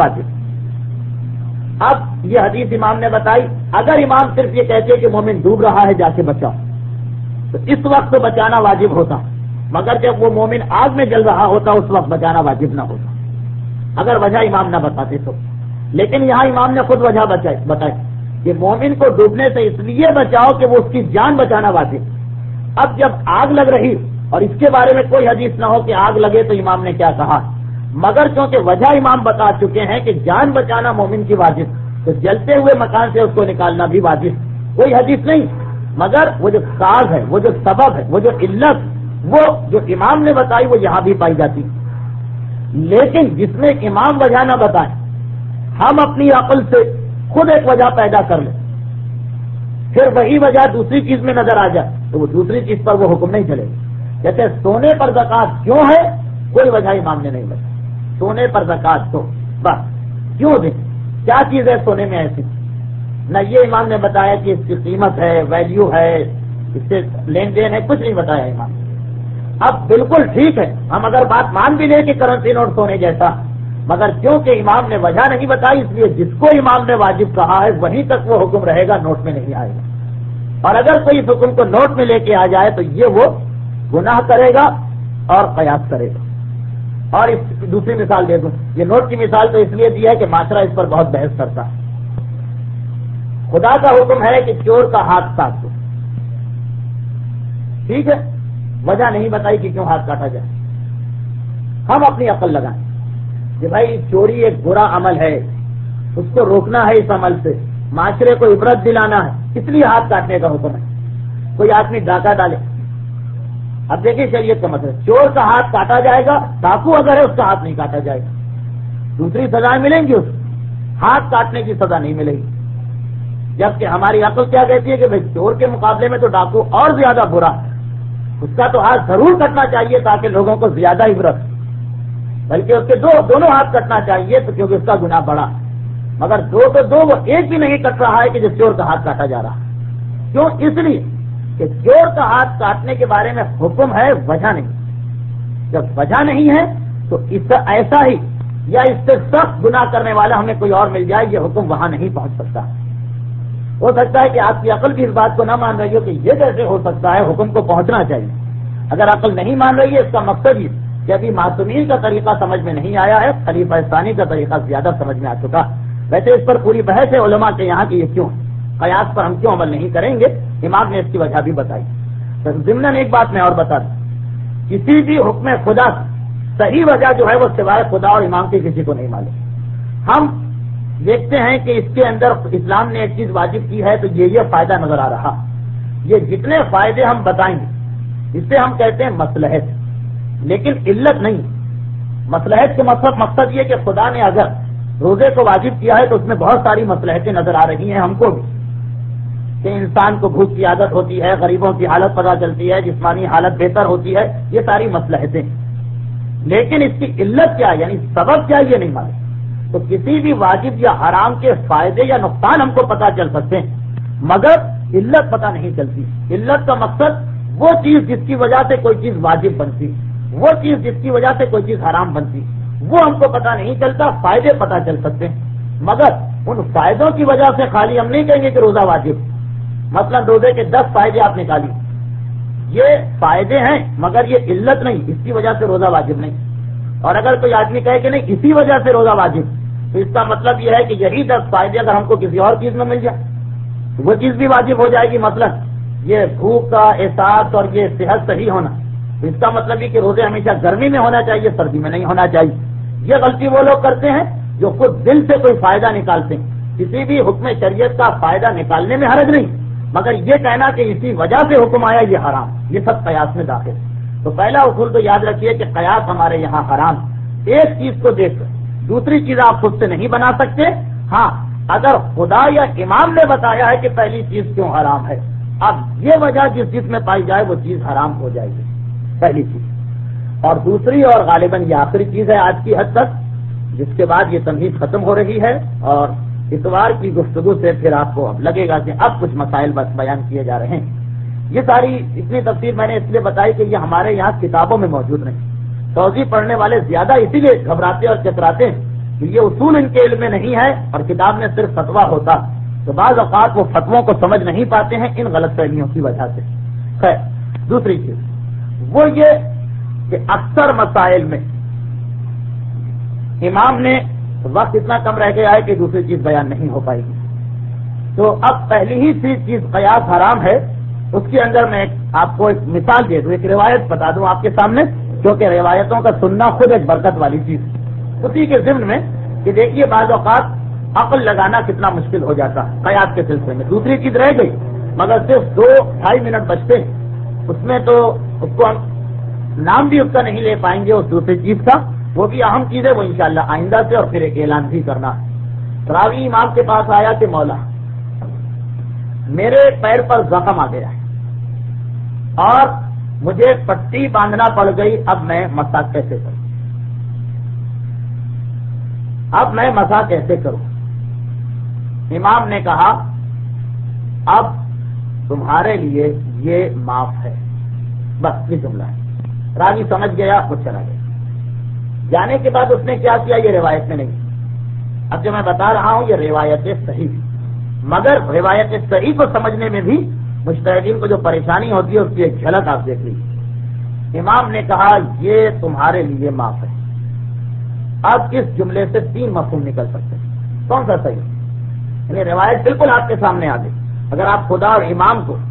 واجب۔ اب یہ حدیث امام نے بتائی، اگر امام صرف یہ کہتے کہ مومن ڈوب رہا ہے جا کے بچاؤ تو اس وقت تو بچانا واجب ہوتا، مگر جب وہ مومن آگ میں جل رہا ہوتا اس وقت بچانا واجب نہ ہوتا اگر وجہ امام نہ بتاتے تو۔ لیکن یہاں امام نے خود وجہ بتائی کہ مومن کو ڈوبنے سے اس لیے بچاؤ کہ وہ اس کی جان بچانا واجب۔ اب جب آگ لگ رہی اور اس کے بارے میں کوئی حدیث نہ ہو کہ آگ لگے تو امام نے کیا کہا، مگر کیونکہ وجہ امام بتا چکے ہیں کہ جان بچانا مومن کی واجب، تو جلتے ہوئے مکان سے اس کو نکالنا بھی واجب۔ کوئی حدیث نہیں، مگر وہ جو ساز ہے، وہ جو سبب ہے، وہ جو علت وہ جو امام نے بتائی وہ یہاں بھی پائی جاتی۔ لیکن جس میں امام وجہ نہ بتائیں، ہم اپنی عقل سے خود ایک وجہ پیدا کر لیں، پھر وہی وجہ دوسری چیز میں نظر آ جائے تو وہ دوسری چیز پر وہ حکم نہیں چلے گا۔ جیسے سونے پر زکوٰۃ کیوں ہے، کوئی وجہ امام نے نہیں بتائی، سونے پر زکوٰۃ تو بس کیوں دیں، کیا چیز ہے سونے میں ایسی، نہ یہ امام نے بتایا کہ اس کی قیمت ہے، ویلیو ہے، اس سے لین دین ہے، کچھ نہیں بتایا امام۔ اب بالکل ٹھیک ہے، ہم اگر بات مان بھی لیں کہ کرنسی نوٹ سونے جیسا، مگر کیونکہ امام نے وجہ نہیں بتائی اس لیے جس کو امام نے واجب کہا ہے وہیں تک وہ حکم رہے گا، نوٹ میں نہیں آئے گا۔ اور اگر کوئی اس حکم کو نوٹ میں لے کے آ جائے تو یہ وہ گناہ کرے گا اور قیاس کرے گا۔ اور اس دوسری مثال دے دوں، یہ نوٹ کی مثال تو اس لیے دی ہے کہ معاشرہ اس پر بہت بحث کرتا ہے۔ خدا کا حکم ہے کہ چور کا ہاتھ کاٹ دو، ٹھیک ہے، وجہ نہیں بتائی کہ کیوں ہاتھ کاٹا جائے، ہم اپنی عقل لگائیں کہ بھائی چوری ایک برا عمل ہے، اس کو روکنا ہے، اس عمل سے معاشرے کو عبرت دلانا ہے، اس لیے ہاتھ کاٹنے کا حکم ہے۔ کوئی آدمی ڈاکہ ڈالے، اب دیکھیے شریعت کا مطلب چور کا ہاتھ کاٹا جائے گا، ڈاکو اگر ہے اس کا ہاتھ نہیں کاٹا جائے گا، دوسری سزائیں ملیں گی، اس ہاتھ کاٹنے کی سزا نہیں ملے گی۔ جبکہ ہماری عقل کیا کہتی ہے کہ بھائی چور کے مقابلے میں تو ڈاکو اور زیادہ برا ہے، اس کا تو ہاتھ ضرور کٹنا چاہیے تاکہ لوگوں کو زیادہ عبرت، بلکہ اس کے دو دونوں ہاتھ کٹنا چاہیے تو کیونکہ اس کا گناہ بڑا، مگر دو تو دو وہ ایک بھی نہیں کٹ رہا ہے کہ جس چور کا ہاتھ کاٹا جا رہا ہے۔ کیوں؟ اس لیے کہ چور کا ہاتھ کاٹنے کے بارے میں حکم ہے، وجہ نہیں۔ جب وجہ نہیں ہے تو اس سے ایسا ہی یا اس سے سخت گناہ کرنے والا ہمیں کوئی اور مل جائے، یہ حکم وہاں نہیں پہنچ سکتا۔ ہو سکتا ہے کہ آپ کی عقل بھی اس بات کو نہ مان رہی ہو کہ یہ کیسے ہو سکتا ہے، حکم کو پہنچنا چاہیے۔ اگر عقل نہیں مان رہی ہے اس کا مقصد یہ کہ ابھی معصومین کا طریقہ سمجھ میں نہیں آیا ہے، خلیفہ ثانی کا طریقہ زیادہ سمجھ میں آ چکا۔ ویسے اس پر پوری بحث ہے علماء کے یہاں کہ یہ کیوں، قیاس پر ہم کیوں عمل نہیں کریں گے، امام نے اس کی وجہ بھی بتائی۔ تو ضمناً ایک بات میں اور بتا دوں، کسی بھی حکم خدا صحیح وجہ جو ہے وہ سوائے خدا اور امام کے کسی کو نہیں معلوم۔ ہم دیکھتے ہیں کہ اس کے اندر اسلام نے ایک چیز واجب کی ہے تو یہ یہ فائدہ نظر آ رہا، یہ جتنے فائدے ہم بتائیں گے اس سے ہم کہتے ہیں مصلحت، لیکن علت نہیں. مصلحت کے مطلب مقصد یہ کہ خدا نے اگر روزے کو واجب کیا ہے تو اس میں بہت ساری مصلحتیں نظر آ رہی ہیں ہم کو بھی، کہ انسان کو بھوک کی عادت ہوتی ہے، غریبوں کی حالت پتہ چلتی ہے، جسمانی حالت بہتر ہوتی ہے، یہ ساری مصلحتیں. لیکن اس کی علت کیا، یعنی سبب کیا، یہ نہیں معلوم. تو کسی بھی واجب یا حرام کے فائدے یا نقصان ہم کو پتہ چل سکتے ہیں مگر علت پتہ نہیں چلتی. علت کا مقصد وہ چیز جس کی وجہ سے کوئی چیز واجب بنتی، وہ چیز جس کی وجہ سے کوئی چیز حرام بنتی، وہ ہم کو پتہ نہیں چلتا. فائدے پتہ چل سکتے ہیں مگر ان فائدوں کی وجہ سے خالی ہم نہیں کہیں گے کہ روزہ واجب. مثلا روزے کے دس فائدے آپ نکالی، یہ فائدے ہیں مگر یہ علت نہیں، اس کی وجہ سے روزہ واجب نہیں. اور اگر کوئی آدمی کہے کہ نہیں اسی وجہ سے روزہ واجب، تو اس کا مطلب یہ ہے کہ یہی دس فائدے اگر ہم کو کسی اور چیز میں مل جائے تو وہ چیز بھی واجب ہو جائے گی. مثلا یہ بھوک کا احساس اور یہ صحت صحیح ہونا، تو اس کا مطلب یہ کہ روزے ہمیشہ گرمی میں ہونا چاہیے، سردی میں نہیں ہونا چاہیے. یہ غلطی وہ لوگ کرتے ہیں جو خود دل سے کوئی فائدہ نکالتے ہیں. کسی بھی حکم شریعت کا فائدہ نکالنے میں حرج نہیں مگر یہ کہنا کہ اسی وجہ سے حکم آیا یہ حرام، یہ سب قیاس میں داخل ہے. تو پہلا اصول تو یاد رکھیے کہ قیاس ہمارے یہاں حرام. ایک چیز کو دیکھ کر دوسری چیز آپ خود سے نہیں بنا سکتے. ہاں اگر خدا یا امام نے بتایا ہے کہ پہلی چیز کیوں حرام ہے، اب یہ وجہ جس چیز میں پائی جائے وہ چیز حرام ہو جائے گی، پہلی چیز. اور دوسری اور غالباً یہ آخری چیز ہے آج کی حد تک، جس کے بعد یہ تمہید ختم ہو رہی ہے اور اتوار کی گفتگو سے پھر آپ کو اب لگے گا کہ اب کچھ مسائل بس بیان کیے جا رہے ہیں. یہ ساری اتنی تفصیل میں نے اس لیے بتائی کہ یہ ہمارے یہاں کتابوں میں موجود نہیں. توضیح پڑھنے والے زیادہ اسی لیے گھبراتے اور چتراتے ہیں کہ یہ اصول ان کے علم میں نہیں ہے اور کتاب میں صرف فتویٰ ہوتا، تو بعض اوقات وہ فتووں کو سمجھ نہیں پاتے ہیں ان غلط فہمیوں کی وجہ سے. خیر دوسری چیز وہ یہ کہ اکثر مسائل میں امام نے وقت اتنا کم رہ گیا ہے کہ دوسری چیز بیان نہیں ہو پائے گی. تو اب پہلی ہی سی چیز قیاس حرام ہے، اس کے اندر میں آپ کو ایک مثال دے دوں، ایک روایت بتا دوں آپ کے سامنے، کیونکہ روایتوں کا سننا خود ایک برکت والی چیز ہے. اسی کے ضمن میں کہ دیکھیے بعض اوقات عقل لگانا کتنا مشکل ہو جاتا ہے قیاس کے سلسلے میں. دوسری چیز رہ گئی مگر صرف دو ڈھائی منٹ بچتے ہیں، اس میں تو اس کو ہم نام بھی اس کا نہیں لے پائیں گے اس دوسری چیز کا. وہ بھی اہم چیز ہے، وہ انشاءاللہ آئندہ سے اور پھر ایک اعلان بھی کرنا ہے. راوی امام کے پاس آیا کہ مولا میرے پیر پر زخم آ گیا ہے اور مجھے پٹی باندھنا پڑ گئی، اب میں مسح کیسے کروں اب میں مسح کیسے کروں امام نے کہا اب تمہارے لیے یہ معاف ہے. بس یہ جملہ ہے. راوی سمجھ گیا، وہ چلا گیا. جانے کے بعد اس نے کیا کیا یہ روایت میں نہیں. اب جو میں بتا رہا ہوں یہ روایت صحیح تھی مگر روایت صحیح کو سمجھنے میں بھی مجتہدین کو جو پریشانی ہوتی ہے اس کی ایک جھلک آپ دیکھ لیجیے. امام نے کہا یہ تمہارے لیے معاف ہے. اب اس جملے سے تین مفہوم نکل سکتے ہیں. کون سا صحیح؟ یعنی روایت بالکل آپ کے سامنے آ گئی. اگر آپ خدا اور امام کو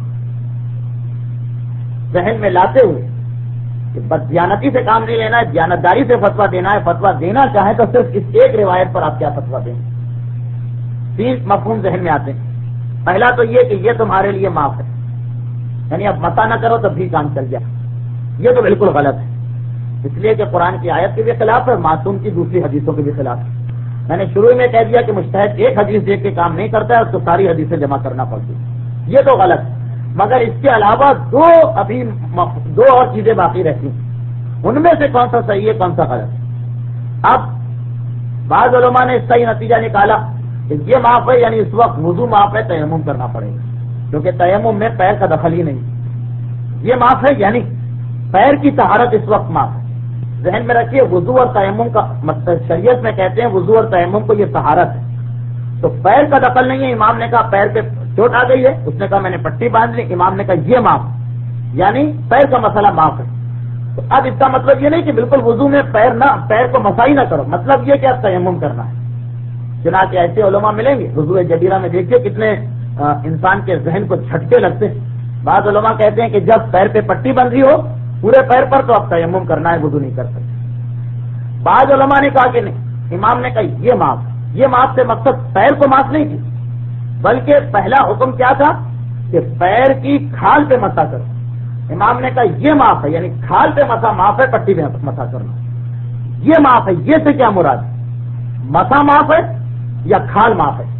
ذہن میں لاتے ہوئے کہ بس دیانتی سے کام نہیں لینا ہے، دیانتداری سے فتویٰ دینا ہے، فتویٰ دینا چاہیں تو صرف اس ایک روایت پر آپ کیا فتویٰ دیں. تین مفہوم ذہن میں آتے ہیں. پہلا تو یہ کہ یہ تمہارے لیے معاف ہے، یعنی اب مسا نہ کرو تب بھی کام چل جائے. یہ تو بالکل غلط ہے، اس لیے کہ قرآن کی آیت کے بھی خلاف ہے، معصوم کی دوسری حدیثوں کے بھی خلاف ہے. میں نے شروع میں کہہ دیا کہ مجتہد ایک حدیث دیکھ کے کام نہیں کرتا ہے، اس کو ساری حدیثیں جمع کرنا پڑتی ہے. یہ تو غلط ہے. مگر اس کے علاوہ دو ابھی دو اور چیزیں باقی رہتی ہیں، ان میں سے کون سا صحیح ہے کون سا غلط ہے. اب بعض علماء نے اس کا یہ نتیجہ نکالا کہ یہ معاف ہے، یعنی اس وقت وضو معاف ہے، تیمم کرنا پڑے گا کیونکہ تیمم میں پیر کا دخل ہی نہیں. یہ معاف ہے یعنی پیر کی طہارت اس وقت معاف ہے. ذہن میں رکھیے وضو اور تیمم کا مطلب شریعت میں کہتے ہیں وضو اور تیمم کو یہ طہارت ہے، تو پیر کا دخل نہیں ہے. امام نے کہا پیر پہ چوٹ آ گئی ہے، اس نے کہا میں نے پٹی باندھ لی. امام نے کہا یہ معاف یعنی پیر کا مسئلہ معاف ہے. تو اب اس کا مطلب یہ نہیں کہ بالکل وضو میں پیر نہ پیر کو مسائی نہ کرو، مطلب یہ کہ اب تیمم کرنا ہے. چنانچہ ایسے علماء ملیں گے وضو جبیرہ میں دیکھیے کتنے انسان کے ذہن کو جھٹکے لگتے ہیں. بعض علماء کہتے ہیں کہ جب پیر پہ پٹی بندھی ہو پورے پیر پر تو اب تیمم کرنا ہے، وضو نہیں کر سکتے. بعض علماء نے کہا کہ نہیں، امام نے کہا یہ معاف. یہ معاف سے مقصد پیر کو معاف نہیں کی بلکہ پہلا حکم کیا تھا کہ پیر کی کھال پہ مسا کرو. امام نے کہا یہ معاف ہے، یعنی کھال پہ مسا معاف ہے، پٹی پہ مسا کرنا یہ معاف ہے، یہ سے کیا مراد ہے؟ مسا معاف ہے یا کھال معاف ہے؟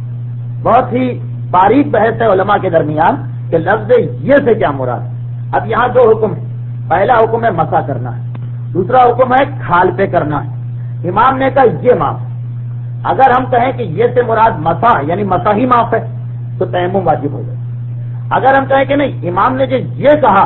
بہت ہی باریک بحث ہے علماء کے درمیان کہ لفظ یہ سے کیا مراد ہے۔ اب یہاں دو حکم ہیں، پہلا حکم ہے مسا کرنا ہے، دوسرا حکم ہے کھال پہ کرنا ہے۔ امام نے کہا یہ معاف ہے۔ اگر ہم کہیں کہ یہ سے مراد مسا یعنی مسا ہی معاف ہے تو تیمم واجب ہو جائے۔ اگر ہم کہیں کہ نہیں، امام نے جو یہ کہا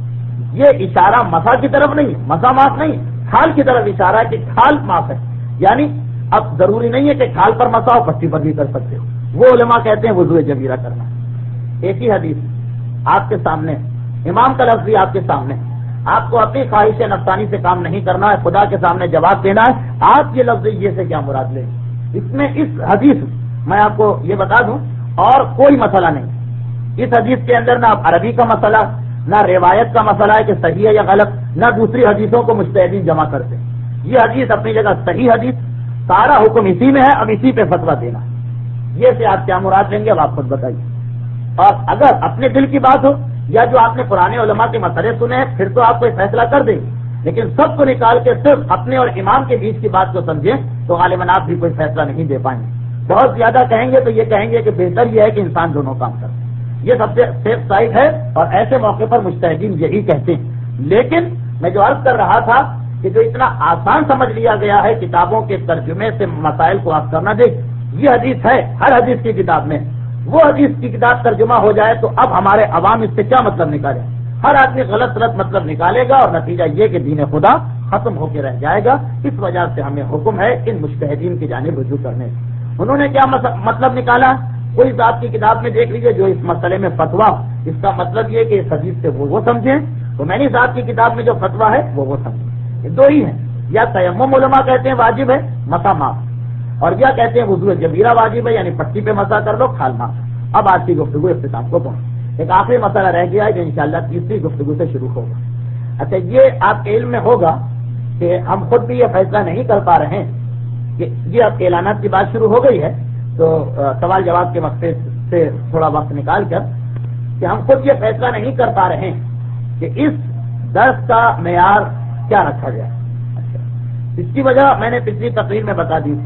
یہ اشارہ مسا کی طرف نہیں، مسا معاف نہیں، کھال کی طرف اشارہ ہے کہ کھال معاف ہے، یعنی اب ضروری نہیں ہے کہ کھال پر مسا ہو، پٹی پر بھی کر سکتے ہو۔ وہ علماء کہتے ہیں وضو جبیرہ کرنا۔ ایک ہی حدیث آپ کے سامنے، امام کا لفظ بھی آپ کے سامنے، آپ کو اپنی خواہش نفسانی سے کام نہیں کرنا ہے، خدا کے سامنے جواب دینا ہے۔ آپ یہ لفظ یہ سے کیا مراد لیں؟ اس میں اس حدیث میں آپ کو یہ بتا دوں اور کوئی مسئلہ نہیں، اس حدیث کے اندر نہ عربی کا مسئلہ، نہ روایت کا مسئلہ ہے کہ صحیح ہے یا غلط، نہ دوسری حدیثوں کو مجتہدین جمع کرتے۔ یہ حدیث اپنی جگہ صحیح حدیث، سارا حکم اسی میں ہے، اب اسی پہ فتویٰ دینا ہے۔ یہ سے آپ کیا مراد لیں گے اب آپ خود بتائیے۔ اور اگر اپنے دل کی بات ہو یا جو آپ نے پرانے علماء کے مسئلے سنے ہیں پھر تو آپ کوئی فیصلہ کر دیں گے، لیکن سب کو نکال کے صرف اپنے اور امام کے بیچ کی بات کو سمجھیں تو غالباً آپ بھی کوئی فیصلہ نہیں دے پائیں گے۔ بہت زیادہ کہیں گے تو یہ کہیں گے کہ بہتر یہ ہے کہ انسان دونوں کام کرے، یہ سب سے سیف سائڈ ہے، اور ایسے موقع پر مجتہدین یہی کہتے ہیں۔ لیکن میں جو عرض کر رہا تھا کہ جو اتنا آسان سمجھ لیا گیا ہے کتابوں کے ترجمے سے مسائل کو آپ کرنا، دیکھ یہ حدیث ہے ہر حدیث کی کتاب میں، وہ حدیث کی کتاب ترجمہ ہو جائے تو اب ہمارے عوام اس سے کیا مطلب نکالے؟ ہر آدمی غلط غلط مطلب نکالے گا اور نتیجہ یہ کہ دین خدا ختم ہو کے رہ جائے گا۔ اس وجہ سے ہمیں حکم ہے ان مجتہدین کی جانب رجوع کرنے۔ انہوں نے کیا مطلب نکالا؟ کوئی ذات کی کتاب میں دیکھ لیجیے جو اس مسئلے میں فتویٰ، اس کا مطلب یہ کہ اس حدیث سے وہ وہ سمجھیں، تو میں نے ذات کی کتاب میں جو فتویٰ ہے وہ وہ سمجھیں۔ یہ دو ہی ہیں، یا تیمم علماء کہتے ہیں واجب ہے مسا معاف، اور یا کہتے ہیں وضو جبیرہ واجب ہے یعنی پٹی پہ مسا کر لو کھال معاف۔ اب آج کی گفتگو اختتام کو پہنچ، ایک آخری مسئلہ رہ گیا ہے جو انشاءاللہ تیسری گفتگو سے شروع ہوگا۔ اچھا، یہ آپ کے علم میں ہوگا کہ ہم خود بھی یہ فیصلہ نہیں کر پا رہے ہیں کہ یہ اب اعلانات کی بات شروع ہو گئی ہے تو سوال جواب کے مقصد سے تھوڑا وقت نکال کر کہ ہم خود یہ فیصلہ نہیں کر پا رہے ہیں کہ اس درس کا معیار کیا رکھا جائے۔ اچھا، اس کی وجہ میں نے پچھلی تقریر میں بتا دی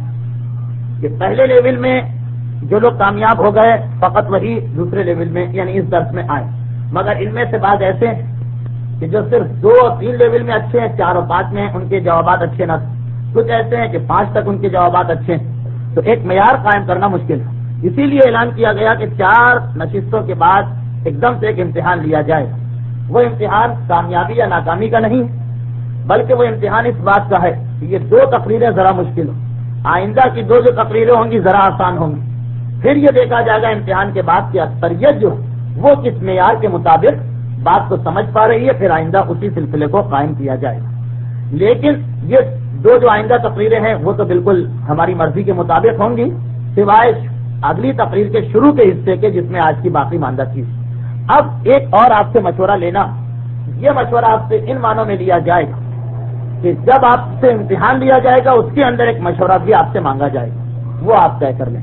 کہ پہلے لیول میں جو لوگ کامیاب ہو گئے فقط وہی دوسرے لیول میں یعنی اس درس میں آئے، مگر ان میں سے بعض ایسے ہیں کہ جو صرف دو اور تین لیول میں اچھے ہیں، چار اور پانچ میں ان کے جوابات اچھے نہ، کچھ ایسے ہیں کہ پانچ تک ان کے جوابات اچھے ہیں، تو ایک معیار قائم کرنا مشکل ہے۔ اسی لیے اعلان کیا گیا کہ چار نشستوں کے بعد ایک دم سے ایک امتحان لیا جائے۔ وہ امتحان کامیابی یا ناکامی کا نہیں بلکہ وہ امتحان اس بات کا ہے کہ یہ دو تقریریں ذرا مشکل ہوں، آئندہ کی دو جو تقریریں ہوں گی ذرا آسان ہوں گی، پھر یہ دیکھا جائے گا امتحان کے بعد کی اکثریت جو وہ کس معیار کے مطابق بات کو سمجھ پا رہی ہے، پھر آئندہ اسی سلسلے کو قائم کیا جائے گا۔ لیکن یہ دو جو آئندہ تقریریں ہیں وہ تو بالکل ہماری مرضی کے مطابق ہوں گی، سوائے اگلی تقریر کے شروع کے حصے کے جس میں آج کی باقی ماندہ چیز۔ اب ایک اور آپ سے مشورہ لینا، یہ مشورہ آپ سے ان معنوں میں لیا جائے گا کہ جب آپ سے امتحان لیا جائے گا اس کے اندر ایک مشورہ بھی آپ سے مانگا جائے گا، وہ آپ طے کر لیں۔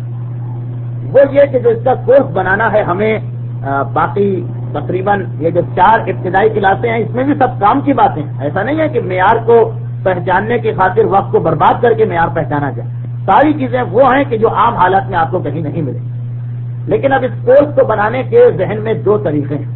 وہ یہ کہ جو اس کا کورس بنانا ہے ہمیں، باقی تقریباً یہ جو چار ابتدائی کلاسیں ہیں اس میں بھی سب کام کی باتیں، ایسا نہیں ہے کہ معیار کو پہچاننے کی خاطر وقت کو برباد کر کے معیار پہچانا جائے، ساری چیزیں وہ ہیں کہ جو عام حالات میں آپ کو کہیں نہیں ملیں۔ لیکن اب اس کورس کو بنانے کے ذہن میں دو طریقے ہیں،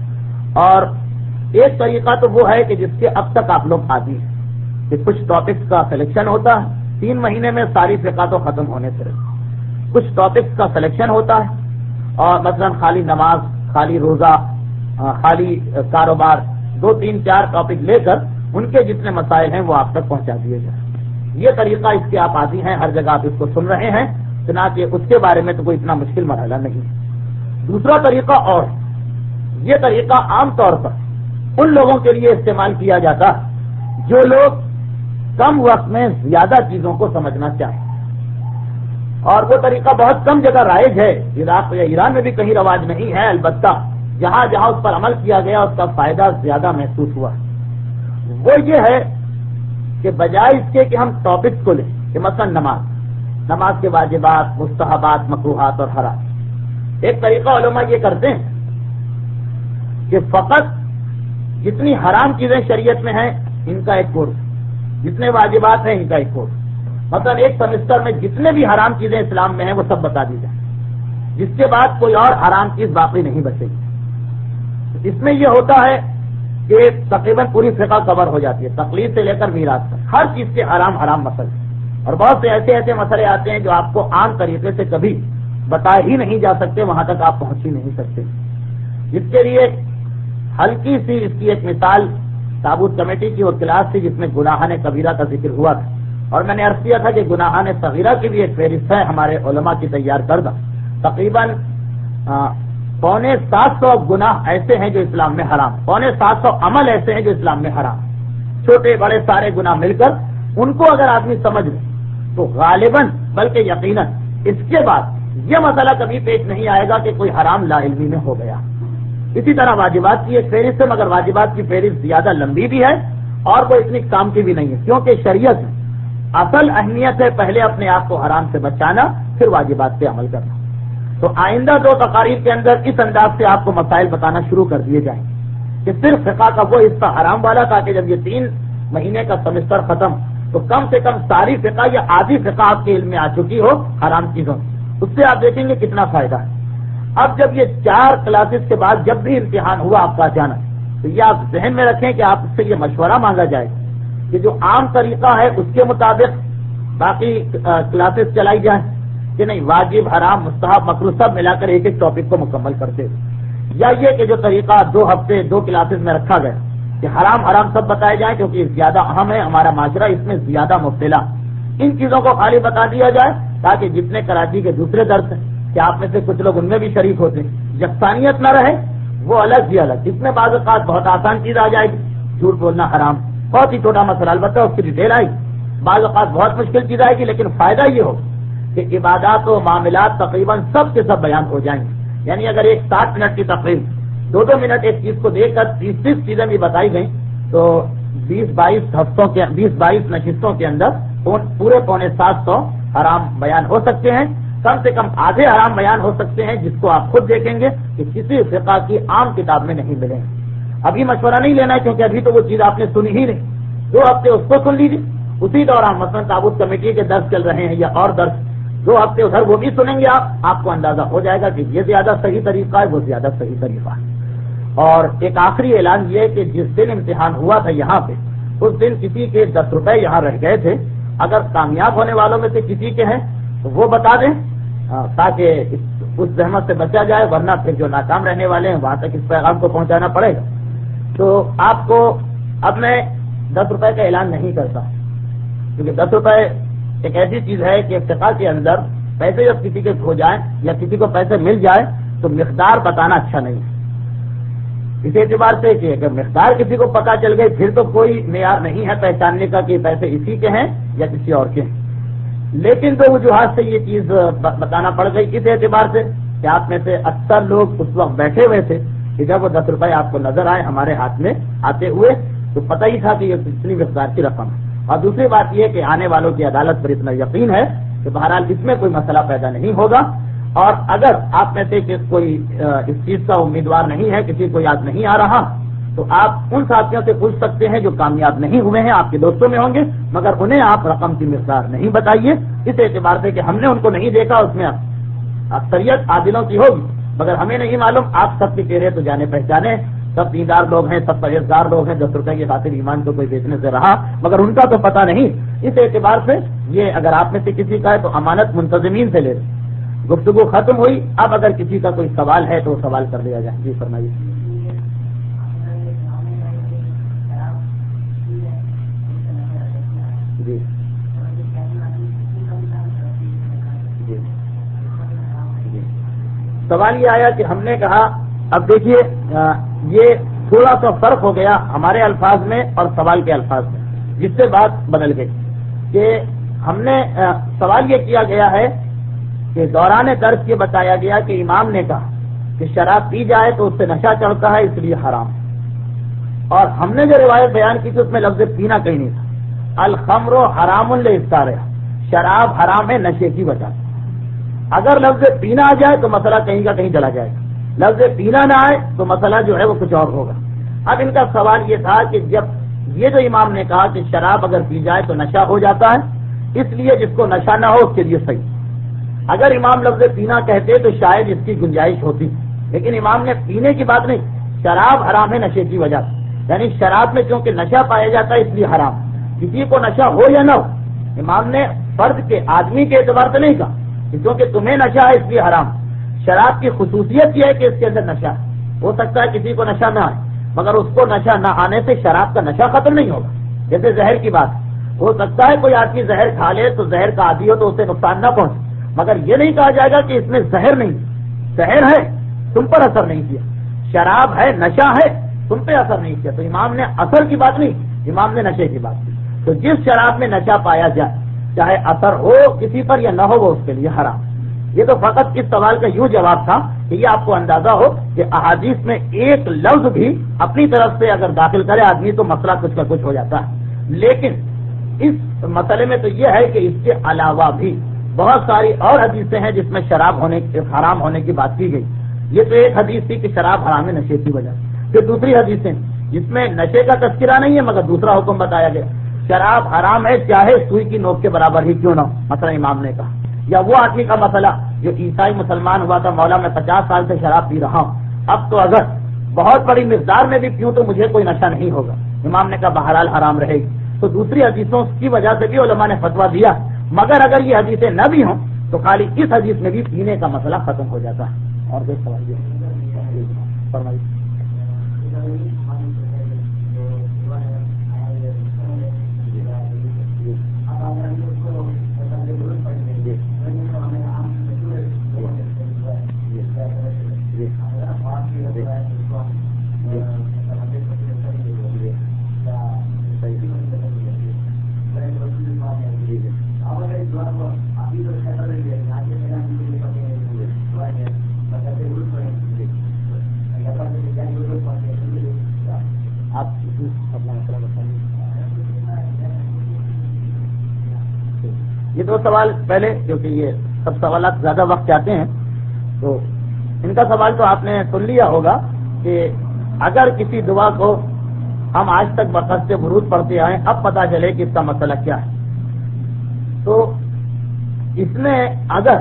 اور ایک طریقہ تو وہ ہے کہ جس کے اب تک آپ لوگ عادی ہیں کہ کچھ ٹاپکس کا سلیکشن ہوتا ہے، تین مہینے میں ساری فقہ تو ختم ہونے سے رہتی، کچھ ٹاپکس کا سلیکشن ہوتا ہے، اور مثلا خالی نماز، خالی روزہ، خالی کاروبار، دو تین چار ٹاپک لے کر ان کے جتنے مسائل ہیں وہ آپ تک پہنچا دیے جائیں۔ یہ طریقہ اس کے آپ عادی ہیں، ہر جگہ آپ اس کو سن رہے ہیں، چنانچہ اس کے بارے میں تو کوئی اتنا مشکل مرحلہ نہیں ہے۔ دوسرا طریقہ اور یہ طریقہ عام طور پر ان لوگوں کے لیے استعمال کیا جاتا ہے جو لوگ کم وقت میں زیادہ چیزوں کو سمجھنا چاہیں، اور وہ طریقہ بہت کم جگہ رائج ہے، عراق یا ایران میں بھی کہیں رواج نہیں ہے، البتہ جہاں جہاں اس پر عمل کیا گیا اس کا فائدہ زیادہ محسوس ہوا۔ وہ یہ ہے کہ بجائے اس کے کہ ہم ٹاپکس کو لیں کہ مثلا نماز نماز کے واجبات، مستحبات، مکروہات اور حرام، ایک طریقہ علماء یہ کرتے ہیں کہ فقط جتنی حرام چیزیں شریعت میں ہیں ان کا ایک کورس، جتنے واجبات ہیں ان کا ایک کورس. مثلا ایک سمسٹر میں جتنے بھی حرام چیزیں اسلام میں ہیں وہ سب بتا دی جائیں، جس کے بعد کوئی اور حرام چیز باقی نہیں بچے گی. اس میں یہ ہوتا ہے کہ تقریباً پوری فقہ کور ہو جاتی ہے، تقلید سے لے کر میراث تک ہر چیز کے حرام حرام مسئلے. اور بہت سے ایسے ایسے مسئلے آتے ہیں جو آپ کو عام طریقے سے کبھی بتا ہی نہیں جا سکتے، وہاں تک آپ پہنچ ہی نہیں سکتے. جس کے لیے ہلکی سی اس کی ایک مثال تابوت کمیٹی کی وہ کلاس تھی جس میں گناہان کبیرہ کا ذکر ہوا تھا، اور میں نے عرض کیا تھا کہ گناہان صغیرہ کی بھی ایک فہرست ہے ہمارے علماء کی تیار کردہ. تقریباً پونے سات سو گناہ ایسے ہیں جو اسلام میں حرام، پونے سات سو عمل ایسے ہیں جو اسلام میں حرام، چھوٹے بڑے سارے گناہ مل کر. ان کو اگر آدمی سمجھ لے تو غالباً بلکہ یقیناً اس کے بعد یہ مسئلہ کبھی پیش نہیں آئے گا کہ کوئی حرام لا علمی میں ہو گیا. اسی طرح واجبات کی ایک فہرست ہے، مگر واجبات کی فہرست زیادہ لمبی بھی ہے اور وہ اتنی کام کی بھی نہیں ہے، کیونکہ شریعت میں اصل اہمیت ہے پہلے اپنے آپ کو حرام سے بچانا، پھر واجبات پہ عمل کرنا. تو آئندہ دو تقاریر کے اندر اس انداز سے آپ کو مسائل بتانا شروع کر دیے جائیں کہ صرف فقہ کا وہ حصہ حرام والا تھا کہ جب یہ تین مہینے کا سمسٹر ختم تو کم سے کم ساری فقہ یا آدھی فقہ آپ کے علم میں آ چکی ہو حرام چیزوں سے. اس سے آپ دیکھیں گے کتنا فائدہ ہے. اب جب یہ چار کلاسز کے بعد جب بھی امتحان ہوا آپ کا اچانک، تو یہ آپ ذہن میں رکھیں کہ آپ سے یہ مشورہ مانگا جائے کہ جو عام طریقہ ہے اس کے مطابق باقی کلاسز چلائی جائیں کہ نہیں، واجب حرام مستحب مکروہ سب ملا کر ایک ایک ٹاپک کو مکمل کرتے ہوئے، یا یہ کہ جو طریقہ دو ہفتے دو کلاسز میں رکھا گیا کہ حرام حرام سب بتائے جائیں کیونکہ زیادہ اہم ہے، ہمارا معاشرہ اس میں زیادہ مبتلا. ان چیزوں کو خالی بتا دیا جائے تاکہ جتنے کراچی کے دوسرے درس ہیں کہ آپ میں سے کچھ لوگ ان میں بھی شریک ہوتے ہیں، یکسانیت نہ رہے، وہ الگ ہی الگ. اس میں بعض اوقات بہت آسان چیز آ جائے گی، جھوٹ بولنا حرام، بہت ہی چھوٹا مسئلہ، البتہ اس کی ڈیٹیل آئی. بعض اوقات بہت مشکل چیز آئے گی لیکن فائدہ یہ ہو کہ عبادات و معاملات تقریباً سب کے سب بیان ہو جائیں گے. یعنی اگر ایک ساٹھ منٹ کی تقریر دو دو منٹ ایک چیز کو دیکھ کر تیس تیس چیزیں بھی بتائی گئیں تو بیس بائیس ہفتوں کے بیس بائیس نشستوں کے اندر پورے پونے سات سو حرام بیان ہو سکتے ہیں. کم سے کم آدھے حرام بیان ہو سکتے ہیں جس کو آپ خود دیکھیں گے کہ کسی فقہ کی عام کتاب میں نہیں ملیں. ابھی مشورہ نہیں لینا ہے کیونکہ ابھی تو وہ چیز آپ نے سنی ہی نہیں. دو ہفتے اس کو سن لیجیے، اسی دوران مثلاً تابوت کمیٹی کے درس چل رہے ہیں یا اور درس، دو ہفتے ادھر وہ بھی سنیں گے آپ آپ کو اندازہ ہو جائے گا کہ یہ زیادہ صحیح طریقہ ہے، وہ زیادہ صحیح طریقہ ہے. اور ایک آخری اعلان یہ کہ جس دن امتحان ہوا تھا یہاں پہ، اس دن کسی کے دس روپے یہاں رہ گئے تھے. اگر کامیاب ہونے والوں میں سے کسی کے ہیں تو وہ بتا دیں تاکہ اس زحمت سے بچا جائے، ورنہ پھر جو ناکام رہنے والے ہیں وہاں تک اس پیغام کو پہنچانا پڑے گا. تو آپ کو اب میں دس روپے کا اعلان نہیں کرتا کیونکہ دس روپے ایک ایسی چیز ہے کہ فقہ کے اندر پیسے جب کسی کے کھو جائیں یا کسی کو پیسے مل جائے تو مقدار بتانا اچھا نہیں ہے. اس اعتبار سے کہ اگر مقدار کسی کو پتہ چل گئی پھر تو کوئی معیار نہیں ہے پہچاننے کا کہ پیسے اسی کے ہیں یا کسی اور کے ہیں. لیکن دو وجوہات سے یہ چیز بتانا پڑ گئی، اس اعتبار سے کہ آپ میں سے اکثر لوگ اس وقت بیٹھے ہوئے تھے کہ جب وہ دس روپئے آپ کو نظر آئے ہمارے ہاتھ میں آتے ہوئے تو پتہ ہی تھا کہ یہ کتنی مقدار کی رقم ہے. اور دوسری بات یہ کہ آنے والوں کی عدالت پر اتنا یقین ہے کہ بہرحال اس میں کوئی مسئلہ پیدا نہیں ہوگا. اور اگر آپ میں سے کوئی اس چیز کا امیدوار نہیں ہے، کسی کو یاد نہیں آ رہا، تو آپ ان ساتھیوں سے پوچھ سکتے ہیں جو کامیاب نہیں ہوئے ہیں، آپ کے دوستوں میں ہوں گے، مگر انہیں آپ رقم کی مقدار نہیں بتائیے اس اعتبار سے کہ ہم نے ان کو نہیں دیکھا. اس میں اکثریت عادلوں کی ہوگی مگر ہمیں نہیں معلوم. آپ سب کے چہرے تو جانے پہچانے، سب دیندار لوگ ہیں، سب پرہیزگار لوگ ہیں. دس روپے کی خاطر ایمان کو کوئی بیچنے سے رہا مگر ان کا تو پتہ نہیں. اس اعتبار سے یہ اگر آپ میں سے کسی کا ہے تو امانت منتظمین سے لے لیں. گفتگو ختم ہوئی، اب اگر کسی کا کوئی سوال ہے تو وہ سوال کر لیا جائے. جی فرمائیے. جی جی جی سوال یہ آیا کہ ہم نے کہا اب دیکھیے یہ تھوڑا سا فرق ہو گیا ہمارے الفاظ میں اور سوال کے الفاظ میں، جس سے بات بدل گئی کہ ہم نے سوال یہ کیا گیا ہے کہ دوران درس یہ بتایا گیا کہ امام نے کہا کہ شراب پی جائے تو اس سے نشہ چڑھتا ہے اس لیے حرام. اور ہم نے جو روایت بیان کی تھی اس میں لفظ پینا کہیں نہیں تھا. الخمر حرام لافطارها، شراب حرام ہے نشے کی وجہ سے. اگر لفظ پینا آ جائے تو مسئلہ کہیں کا کہیں چلا جائے گا، لفظ پینا نہ آئے تو مسئلہ جو ہے وہ کچھ اور ہوگا. اب ان کا سوال یہ تھا کہ جب یہ جو امام نے کہا کہ شراب اگر پی جائے تو نشہ ہو جاتا ہے، اس لیے جس کو نشہ نہ ہو اس کے لیے صحیح، اگر امام لفظ پینا کہتے تو شاید اس کی گنجائش ہوتی، لیکن امام نے پینے کی بات نہیں، شراب حرام ہے نشے کی وجہ سے، یعنی شراب میں چونکہ نشہ پایا جاتا ہے اس لیے حرام، کسی کو نشہ ہو یا نہ ہو، امام نے فرد کے آدمی کے اعتبار سے نہیں کہا کہ کیونکہ تمہیں نشہ ہے اس لیے حرام۔ شراب کی خصوصیت یہ ہے کہ اس کے اندر نشہ ہے، ہو سکتا ہے کسی کو نشہ نہ آئے مگر اس کو نشہ نہ آنے سے شراب کا نشہ ختم نہیں ہوگا، جیسے زہر کی بات، ہو سکتا ہے کوئی آدمی زہر کھا لے تو زہر کا عادی ہو تو اسے نقصان نہ پہنچے، مگر یہ نہیں کہا جائے گا کہ اس میں زہر نہیں، زہر ہے تم پر اثر نہیں کیا، شراب ہے نشہ ہے تم پہ اثر نہیں کیا، تو امام نے اثر کی بات نہیں، امام نے نشے کی بات کی۔ تو جس شراب میں نشہ پایا جائے چاہے اثر ہو کسی پر یا نہ ہو وہ اس کے لیے حرام۔ یہ تو فقط اس سوال کا یوں جواب تھا کہ یہ آپ کو اندازہ ہو کہ احادیث میں ایک لفظ بھی اپنی طرف سے اگر داخل کرے آدمی تو مسئلہ کچھ کا کچھ ہو جاتا ہے، لیکن اس مسئلے میں تو یہ ہے کہ اس کے علاوہ بھی بہت ساری اور حدیثیں ہیں جس میں شراب ہونے حرام ہونے کی بات کی گئی۔ یہ تو ایک حدیث تھی کہ شراب حرام ہے نشے کی وجہ سے، پھر دوسری حدیثیں جس میں نشے کا تذکرہ نہیں ہے مگر دوسرا حکم بتایا گیا، شراب حرام ہے چاہے سوئی کی نوک کے برابر ہی کیوں نہ ہو، مثلا امام نے کہا۔ یا وہ آدمی کا مسئلہ جو عیسائی مسلمان ہوا تھا، مولا میں پچاس سال سے شراب پی رہا ہوں، اب تو اگر بہت بڑی مقدار میں بھی پیوں تو مجھے کوئی نشہ نہیں ہوگا، امام نے کہا بہرحال حرام رہے گی۔ تو دوسری حدیثوں کی وجہ سے بھی علماء نے فتویٰ دیا، مگر اگر یہ حدیثیں نہ بھی ہوں تو خالی اس حدیث میں بھی پینے کا مسئلہ ختم ہو جاتا ہے۔ اور کوئی سوال فرمائیے۔ یہ دو سوال پہلے، کیونکہ یہ سب سوالات زیادہ وقت چاہتے ہیں تو ان کا سوال تو آپ نے سن لیا ہوگا کہ اگر کسی دعا کو ہم آج تک بقصد ورود پڑھتے آئے اب پتہ چلے کہ اس کا مسئلہ کیا ہے، تو اس میں اگر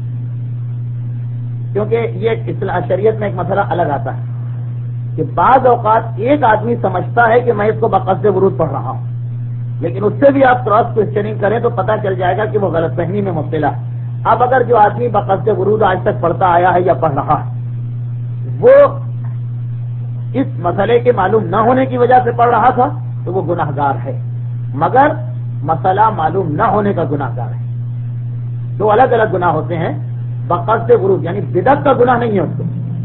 کیونکہ یہ اصلاح شریعت میں ایک مسئلہ الگ آتا ہے کہ بعض اوقات ایک آدمی سمجھتا ہے کہ میں اس کو بقصد ورود پڑھ رہا ہوں، لیکن اس سے بھی آپ کراس کوشچننگ کریں تو پتہ چل جائے گا کہ وہ غلط فہمی میں مبتلا ہے۔ اب اگر جو آدمی بقصد ورود آج تک پڑھتا آیا ہے یا پڑھ رہا ہے وہ اس مسئلے کے معلوم نہ ہونے کی وجہ سے پڑھ رہا تھا تو وہ گناہ گار ہے، مگر مسئلہ معلوم نہ ہونے کا گناہ گار ہے۔ دو الگ الگ گناہ ہوتے ہیں، بقصد ورود یعنی بدعت کا گناہ نہیں ہے اس کو،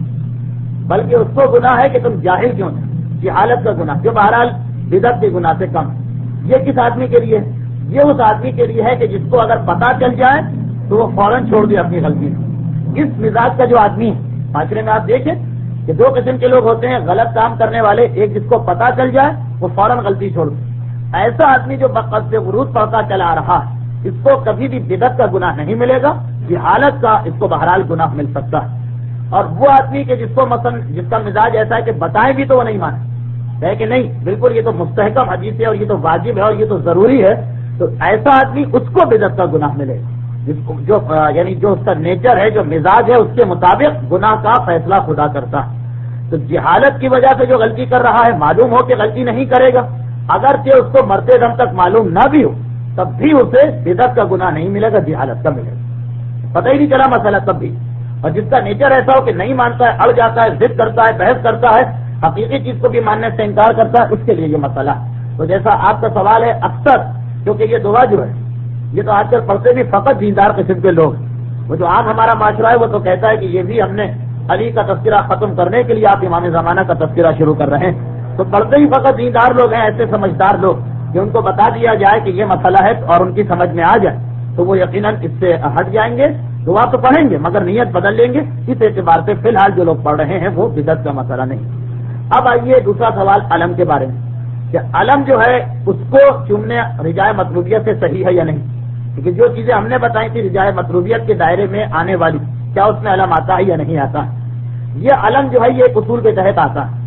بلکہ اس کو گناہ ہے کہ تم جاہل کیوں تھے، جہالت کا گناہ جو بہرحال بدعت کے گناہ سے کم ہے۔ یہ کس آدمی کے لیے؟ یہ اس آدمی کے لیے ہے کہ جس کو اگر پتہ چل جائے تو وہ فوراً چھوڑ دے اپنی غلطی کو۔ اس مزاج کا جو آدمی ہے، معاشرے میں آپ دیکھیں کہ دو قسم کے لوگ ہوتے ہیں، غلط کام کرنے والے، ایک جس کو پتہ چل جائے وہ فوراً غلطی چھوڑ دے۔ ایسا آدمی جو بقصد ورود پڑھتا چلا رہا ہے اس کو کبھی بھی بدعت کا گناہ نہیں ملے گا، جہالت کا اس کو بہرحال گناہ مل سکتا ہے۔ اور وہ آدمی کہ جس کو مثلا جس کا مزاج ایسا ہے کہ بتائیں بھی تو وہ نہیں مانے، ہے کہ نہیں بالکل یہ تو مستحکم حدیث ہے اور یہ تو واجب ہے اور یہ تو ضروری ہے، تو ایسا آدمی اس کو بدعت کا گناہ ملے گا، جس کو جو یعنی جو اس کا نیچر ہے، جو مزاج ہے، اس کے مطابق گناہ کا فیصلہ خدا کرتا ہے۔ تو جہالت کی وجہ سے جو غلطی کر رہا ہے معلوم ہو کہ غلطی نہیں کرے گا، اگرچہ اس کو مرتے دم تک معلوم نہ بھی ہو تب بھی اسے بدعت کا گناہ نہیں ملے گا، جہالت کا ملے گا، پتہ ہی نہیں چلا مسئلہ تب بھی۔ اور جس کا نیچر ایسا ہو کہ نہیں مانتا ہے، اڑ جاتا ہے، ضد کرتا ہے، بحث کرتا ہے، حقیقی چیز کو بھی ماننے سے انکار کرتا ہے، اس کے لیے یہ مسئلہ ہے۔ تو جیسا آپ کا سوال ہے، اکثر کیونکہ یہ دعا جو ہے یہ تو آج کل پڑھتے بھی فقط دیندار قسم کے لوگ ہیں، وہ جو عام ہمارا معاشرہ ہے وہ تو کہتا ہے کہ یہ بھی ہم نے علی کا تذکرہ ختم کرنے کے لیے آپ امام زمانہ کا تذکرہ شروع کر رہے ہیں، تو پڑھتے ہی فقط دیندار لوگ ہیں، ایسے سمجھدار لوگ کہ ان کو بتا دیا جائے کہ یہ مسئلہ ہے اور ان کی سمجھ میں آ جائے تو وہ یقیناً اس سے ہٹ جائیں گے، دعا تو پڑھیں گے مگر نیت بدل لیں گے۔ اس اعتبار سے فی الحال جو لوگ پڑھ رہے ہیں وہ بدعت کا مسئلہ نہیں۔ اب آئیے دوسرا سوال علم کے بارے میں، کہ علم جو ہے اس کو چومنے رجائے مطلوبیت سے صحیح ہے یا نہیں، کیونکہ جو چیزیں ہم نے بتائی تھی رجائے مطلوبیت کے دائرے میں آنے والی، کیا اس میں علم آتا ہے یا نہیں آتا ہے؟ یہ علم جو ہے یہ ایک اصول کے تحت آتا ہے۔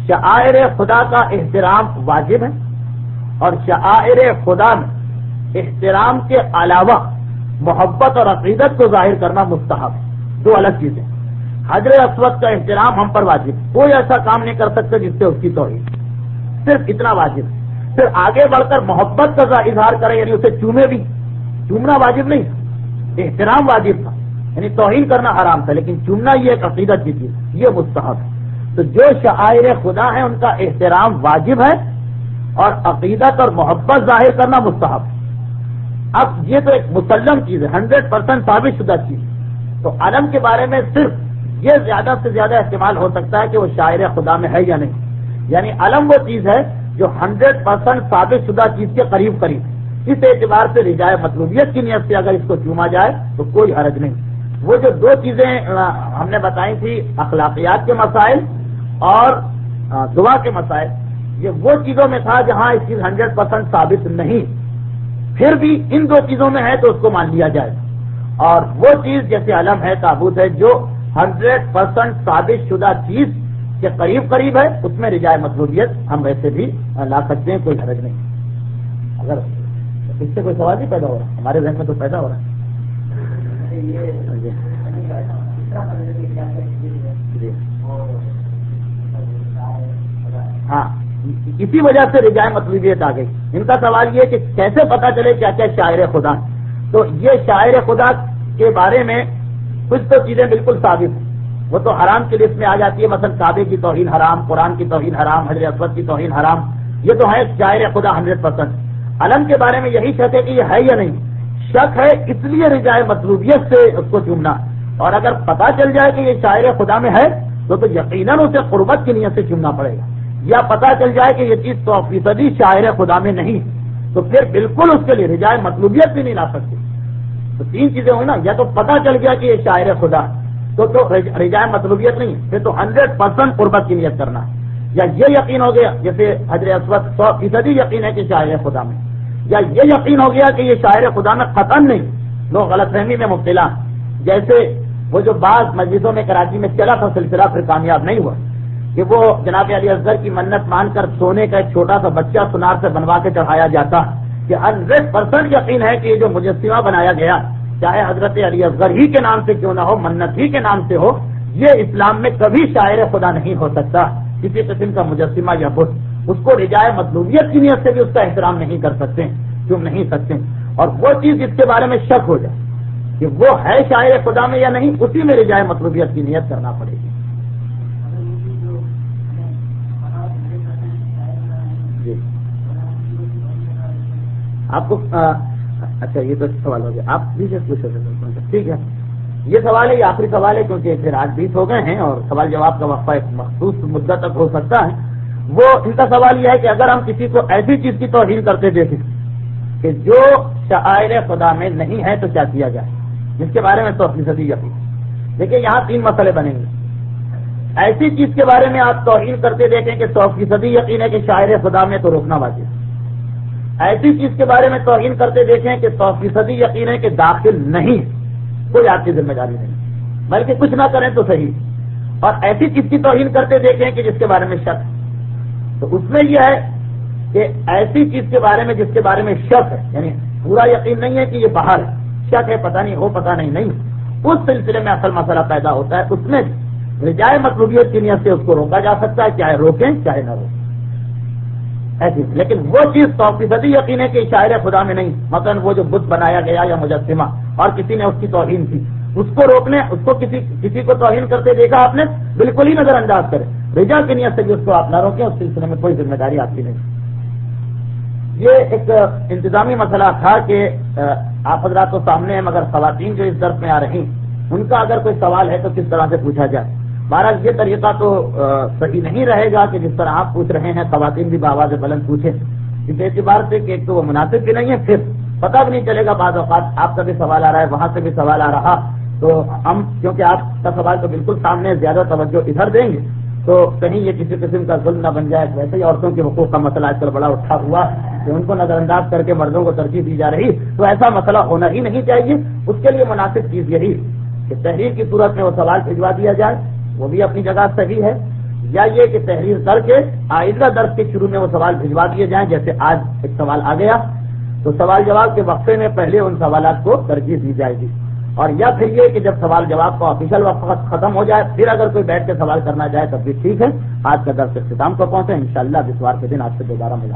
شعائر خدا کا احترام واجب ہے اور شعائر خدا میں احترام کے علاوہ محبت اور عقیدت کو ظاہر کرنا مستحب ہے، دو الگ چیزیں۔ حجر اسود کا احترام ہم پر واجب، کوئی ایسا کام نہیں کر سکتے جس سے اس کی توہین، صرف اتنا واجب۔ پھر آگے بڑھ کر محبت کا اظہار کرے، یعنی اسے چومے بھی، چومنا واجب نہیں تھا، احترام واجب تھا، یعنی توہین کرنا حرام تھا، لیکن چومنا یہ ایک عقیدت کی چیز، یہ مستحب ہے۔ تو جو شعائر خدا ہیں ان کا احترام واجب ہے اور عقیدت اور محبت ظاہر کرنا مستحب ہے۔ اب یہ تو ایک مسلم چیز ہے، ہنڈریڈ پرسینٹ ثابت شدہ چیز، تو علم کے بارے میں صرف یہ زیادہ سے زیادہ استعمال ہو سکتا ہے کہ وہ شاعر خدا میں ہے یا نہیں، یعنی علم وہ چیز ہے جو ہنڈریڈ پرسینٹ ثابت شدہ چیز کے قریب قریب ہے۔ اس اعتبار سے رجائے مطلوبیت کی نیت سے اگر اس کو چوما جائے تو کوئی حرج نہیں۔ وہ جو دو چیزیں ہم نے بتائی تھی، اخلاقیات کے مسائل اور دعا کے مسائل، یہ وہ چیزوں میں تھا جہاں اس چیز ہنڈریڈ پرسینٹ ثابت نہیں، پھر بھی ان دو چیزوں میں ہے تو اس کو مان لیا جائے، اور وہ چیز جیسے علم ہے، تابوت ہے، جو ہنڈریڈ پرسینٹ ثابت شدہ چیز کے قریب قریب ہے، اس میں رجائے مطلوبیت ہم ویسے بھی لا سکتے ہیں، کوئی حرج نہیں۔ اگر اس سے کوئی سوال نہیں پیدا ہو رہا، ہمارے ذہن میں تو پیدا ہو رہا ہے۔ ہاں، اسی وجہ سے رجائے مطلوبیت آ گئی۔ ان کا سوال یہ کہ کیسے پتا چلے کیا کیا شاعر خدا، تو یہ شاعر خدا کے بارے میں کچھ تو چیزیں بالکل ثابت ہیں، وہ تو حرام کی لسٹ میں آ جاتی ہے، مثلا کعبے کی توہین حرام، قرآن کی توہین حرام، حجر اسود کی توہین حرام، یہ تو ہے شاعر خدا ہنڈریڈ پرسینٹ۔ علم کے بارے میں یہی شک ہے کہ یہ ہے یا نہیں، شک ہے اس لیے رجائے مطلوبیت سے اس کو چومنا، اور اگر پتا چل جائے کہ یہ شاعر خدا میں ہے تو تو یقیناً اسے قربت کی نیت سے چومنا پڑے گا، یا پتا چل جائے کہ یہ چیز سو فیصدی شاعر خدا میں نہیں تو پھر بالکل اس کے لیے رجائے مطلوبیت بھی نہیں لا سکتے۔ تو تین چیزیں ہوئی نا، یا تو پتا چل گیا کہ یہ شاعر خدا تو تو رجائے مطلوبیت نہیں، پھر تو ہنڈریڈ پرسینٹ قربت کی نیت کرنا ہے، یا یہ یقین ہو گیا جیسے حجر اسود سو فیصدی یقین ہے کہ شاعر خدا میں، یا یہ یقین ہو گیا کہ یہ شاعر خدا میں قطعاً نہیں، لوگ غلط فہمی میں مبتلا، جیسے وہ جو بعض مسجدوں میں کراچی میں چلا تھا سلسلہ پھر کامیاب نہیں ہوا کہ وہ جناب علی اصغر کی منت مان کر سونے کا ایک چھوٹا سا بچہ سنار سے بنوا کے چڑھایا جاتا، کہ ہنڈریڈ پرسینٹ یقین ہے کہ یہ جو مجسمہ بنایا گیا چاہے حضرت علی اصغر ہی کے نام سے کیوں نہ ہو، منت ہی کے نام سے ہو، یہ اسلام میں کبھی شاعر خدا نہیں ہو سکتا، کسی قسم کا مجسمہ یا بت، اس کو رجائے مطلوبیت کی نیت سے بھی اس کا احترام نہیں کر سکتے، چوم نہیں سکتے، اور وہ چیز جس کے بارے میں شک ہو جائے کہ وہ ہے شاعر خدا میں یا نہیں، اسی میں رجائے مطلوبیت کی نیت کرنا پڑے گی۔ جی آپ کو آ, اچھا یہ تو سوال ہو گیا، آپ بھی پوچھ سکتے، ٹھیک ہے، یہ سوال ہے، یہ آخری سوال ہے کیونکہ پھر آج بیس ہو گئے ہیں اور سوال جواب کا وقفہ ایک مخصوص مدت تک ہو سکتا ہے۔ وہ ان کا سوال یہ ہے کہ اگر ہم کسی کو ایسی چیز کی توہین کرتے دیکھیں کہ جو شعائر خدا میں نہیں ہے تو کیا کیا جائے، جس کے بارے میں سو فیصدی یقین۔ دیکھیں یہاں تین مسئلے بنیں گے، ایسی چیز کے بارے میں آپ توہین کرتے دیکھیں کہ سو فیصدی یقین ہے کہ شاعر خدا میں تو روکنا واجب، ایسی چیز کے بارے میں توہین کرتے دیکھیں کہ سو فیصدی یقین ہے کہ داخل نہیں، کوئی آپ کی ذمہ داری نہیں، بلکہ کچھ نہ کریں تو صحیح، اور ایسی چیز کی توہین کرتے دیکھیں کہ جس کے بارے میں شک ہے، تو اس میں یہ ہے کہ ایسی چیز کے بارے میں جس کے بارے میں شک ہے، یعنی پورا یقین نہیں ہے کہ یہ باہر ہے، شک ہے، پتہ نہیں ہو پتہ نہیں نہیں، اس سلسلے میں اصل مسئلہ پیدا ہوتا ہے، اس میں رجائے مطلوبیت کی نیت سے اس کو روکا جا سکتا ہے، چاہے روکیں چاہے نہ روکیں ایسی، لیکن وہ چیز سو فیصدی یقین ہے کہ شاعر خدا میں نہیں، مثلا وہ جو بت بنایا گیا یا مجسمہ اور کسی نے اس کی توہین کی، اس کو روکنے، اس کو کسی کسی کو توہین کرتے دیکھا آپ نے، بالکل ہی نظر انداز کریں، رجا کی نیت سے بھی اس کو آپ نہ روکیں، اس سلسلے میں کوئی ذمہ داری آپ کی نہیں۔ یہ ایک انتظامی مسئلہ تھا کہ آپ حضرات تو سامنے ہیں، مگر خواتین جو اس درس میں آ رہی ان کا اگر کوئی سوال ہے تو کس طرح سے پوچھا جائے۔ بہرحال یہ طریقہ تو صحیح نہیں رہے گا کہ جس طرح آپ پوچھ رہے ہیں خواتین بھی بآواز بلند پوچھیں، اس اعتبار سے کہ ایک تو وہ مناسب بھی نہیں ہے، پھر پتہ بھی نہیں چلے گا، بعض اوقات آپ کا بھی سوال آ رہا ہے، وہاں سے بھی سوال آ رہا، تو ہم کیونکہ آپ کا سوال تو بالکل سامنے، زیادہ توجہ ادھر دیں گے تو کہیں یہ کسی قسم کا ظلم نہ بن جائے۔ ویسے ہی عورتوں کے حقوق کا مسئلہ آج کل بڑا اٹھا ہوا کہ ان کو نظر انداز کر کے مردوں کو ترجیح دی جا رہی، تو ایسا مسئلہ ہونا ہی نہیں چاہیے۔ اس کے لیے مناسب چیز یہی کہ تحریر کی صورت میں وہ سوال بھجوا دیا جائے، وہ بھی اپنی جگہ صحیح ہے، یا یہ کہ تحریر کر کے آئندہ درس کے شروع میں وہ سوال بھجوا دیے جائیں، جیسے آج ایک سوال آ گیا تو سوال جواب کے وقفے میں پہلے ان سوالات کو ترجیح دی جائے گی، اور یا پھر یہ کہ جب سوال جواب کا آفیشیل وقت ختم ہو جائے پھر اگر کوئی بیٹھ کے سوال کرنا چاہے تب بھی ٹھیک ہے۔ آج کا درس اختتام کو پہنچے، انشاءاللہ اتوار کے دن آپ سے دوبارہ ملاقات